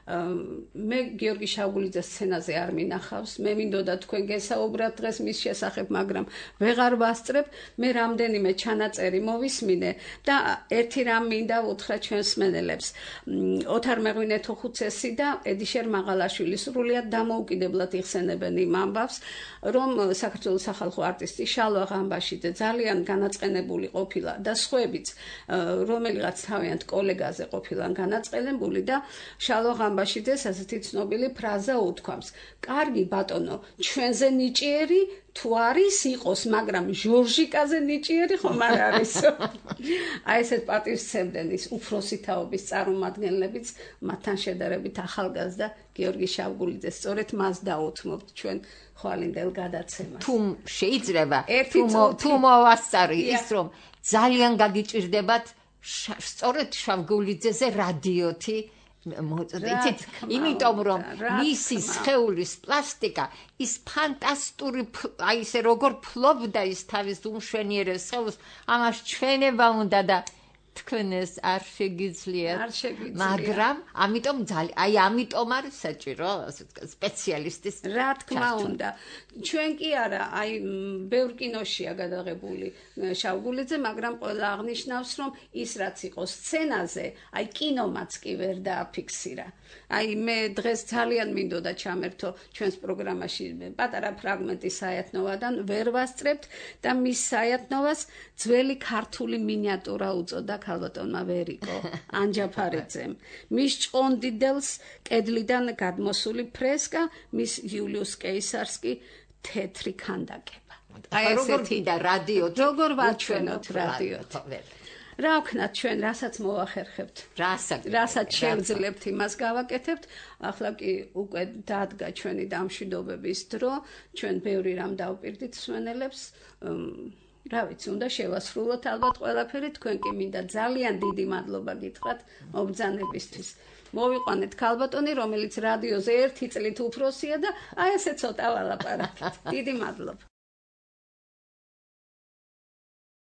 მე გიორგი შავგულიძეს სცენაზე არ მინახავს. მე მინდოდა თქვენ გესაუბრათ დღეს მის შესახებ, მაგრამ ვეღარ ვასწრებ. მე რამდენიმე ჩანაწერი მოვისმინე და ერთი რამ მინდა უთხრა ჩვენს მსმენელებს. ოთარ მეღვინეთუხუცესი და ედიშერ მაღალაშვილი სრულიად დამოუკიდებლად იხსენებენ იმ ამბავს, რომ საქართველოს სახალხო არტისტი შალვა ღამბაშიძე ძალიან განაწყენებული ყოფილა და სხვაებიც, რომელიღაც თავიანთ კოლეგაზე ყოფილან განაწყენებული და შალვა ღამბაშიძეს ასეთი ცნობილი ფრაზა უთქვამს: "კარგი ბატონო, ჩვენზე ნიჭიერი თუ არის იყოს, მაგრამ ჟორჟიკაზე ნიჭიერი ხომ არ არის?" აი ესეთ პატივსცემდნენ ის უფროსი თაობის წარმომადგენლებიც, მათთან შედარებით ახალგაზრდა გიორგი შავგულიძე. სწორედ მას დაუთმობთ ჩვენ ხვალინდელ გადაცემას. თუ შეიძლება თუ მოვასწარი ის, რომ ძალიან გაგიჭირდებათ სწორედ შავგულიძეზე რადიოთი მოწოდეთ, იმიტომ რომ მისი სხეულის პლასტიკა ის ფანტასტური, აი ესე როგორ ფლობდა ის თავის უმშვენიერეს სხეულს, ამას ჩვენება უნდა და თქვენ ეს არ შეგიძლიათ. არ შეგიძლია. მაგრამ ამიტომ ძალიან, აი ამიტომ არის საჭირო სპეციალისტის. რა თქმა უნდა. ჩვენ კი არა, აი ბევრ კინოშია გადაღებული შავგულიძე, მაგრამ ყველა აღნიშნავს, რომ ის რაც იყო სცენაზე, აი კინომაც კი ვერ დააფიქსირა. აი მე დღეს ძალიან მინდოდა ჩამერთო ჩვენს პროგრამაში პატარა ფრაგმენტი საიათნოვადან, ვერ ვასწრებთ და მის საიათნოვას ძველი ქართული მინიატურა უწოდა ქალბატონმა ვერიკო ანჯაფარიძემ. მის ჭყონდიდელს კედლიდან გადმოსული ფრესკა, მის იულიუს კეისარს კი თეთრი ქანდაკება. აი ესეთი და რადიო როგორ ვაჩვენოთ რადიოთ. რა ვქნათ ჩვენ, რასაც მოახერხებთ, რასაც შევძლებთ, იმას გავაკეთებთ. ახლა კი უკვე დადგა ჩვენი დამშვიდობების დრო, ჩვენ ბევრი რამ დავპირდით მსმენელებს. რა ვიცი, უნდა შევასრულოთ ალბათ ყველაფერი, თქვენ კი მინდა ძალიან დიდი მადლობა გითხრათ მობრძანებისთვის. მოვიყვანეთ ქალბატონი, რომელიც რადიოზე ერთი წლით უფროსია და აი ესე ცოტა ვალაპარაკეთ. დიდი მადლობა.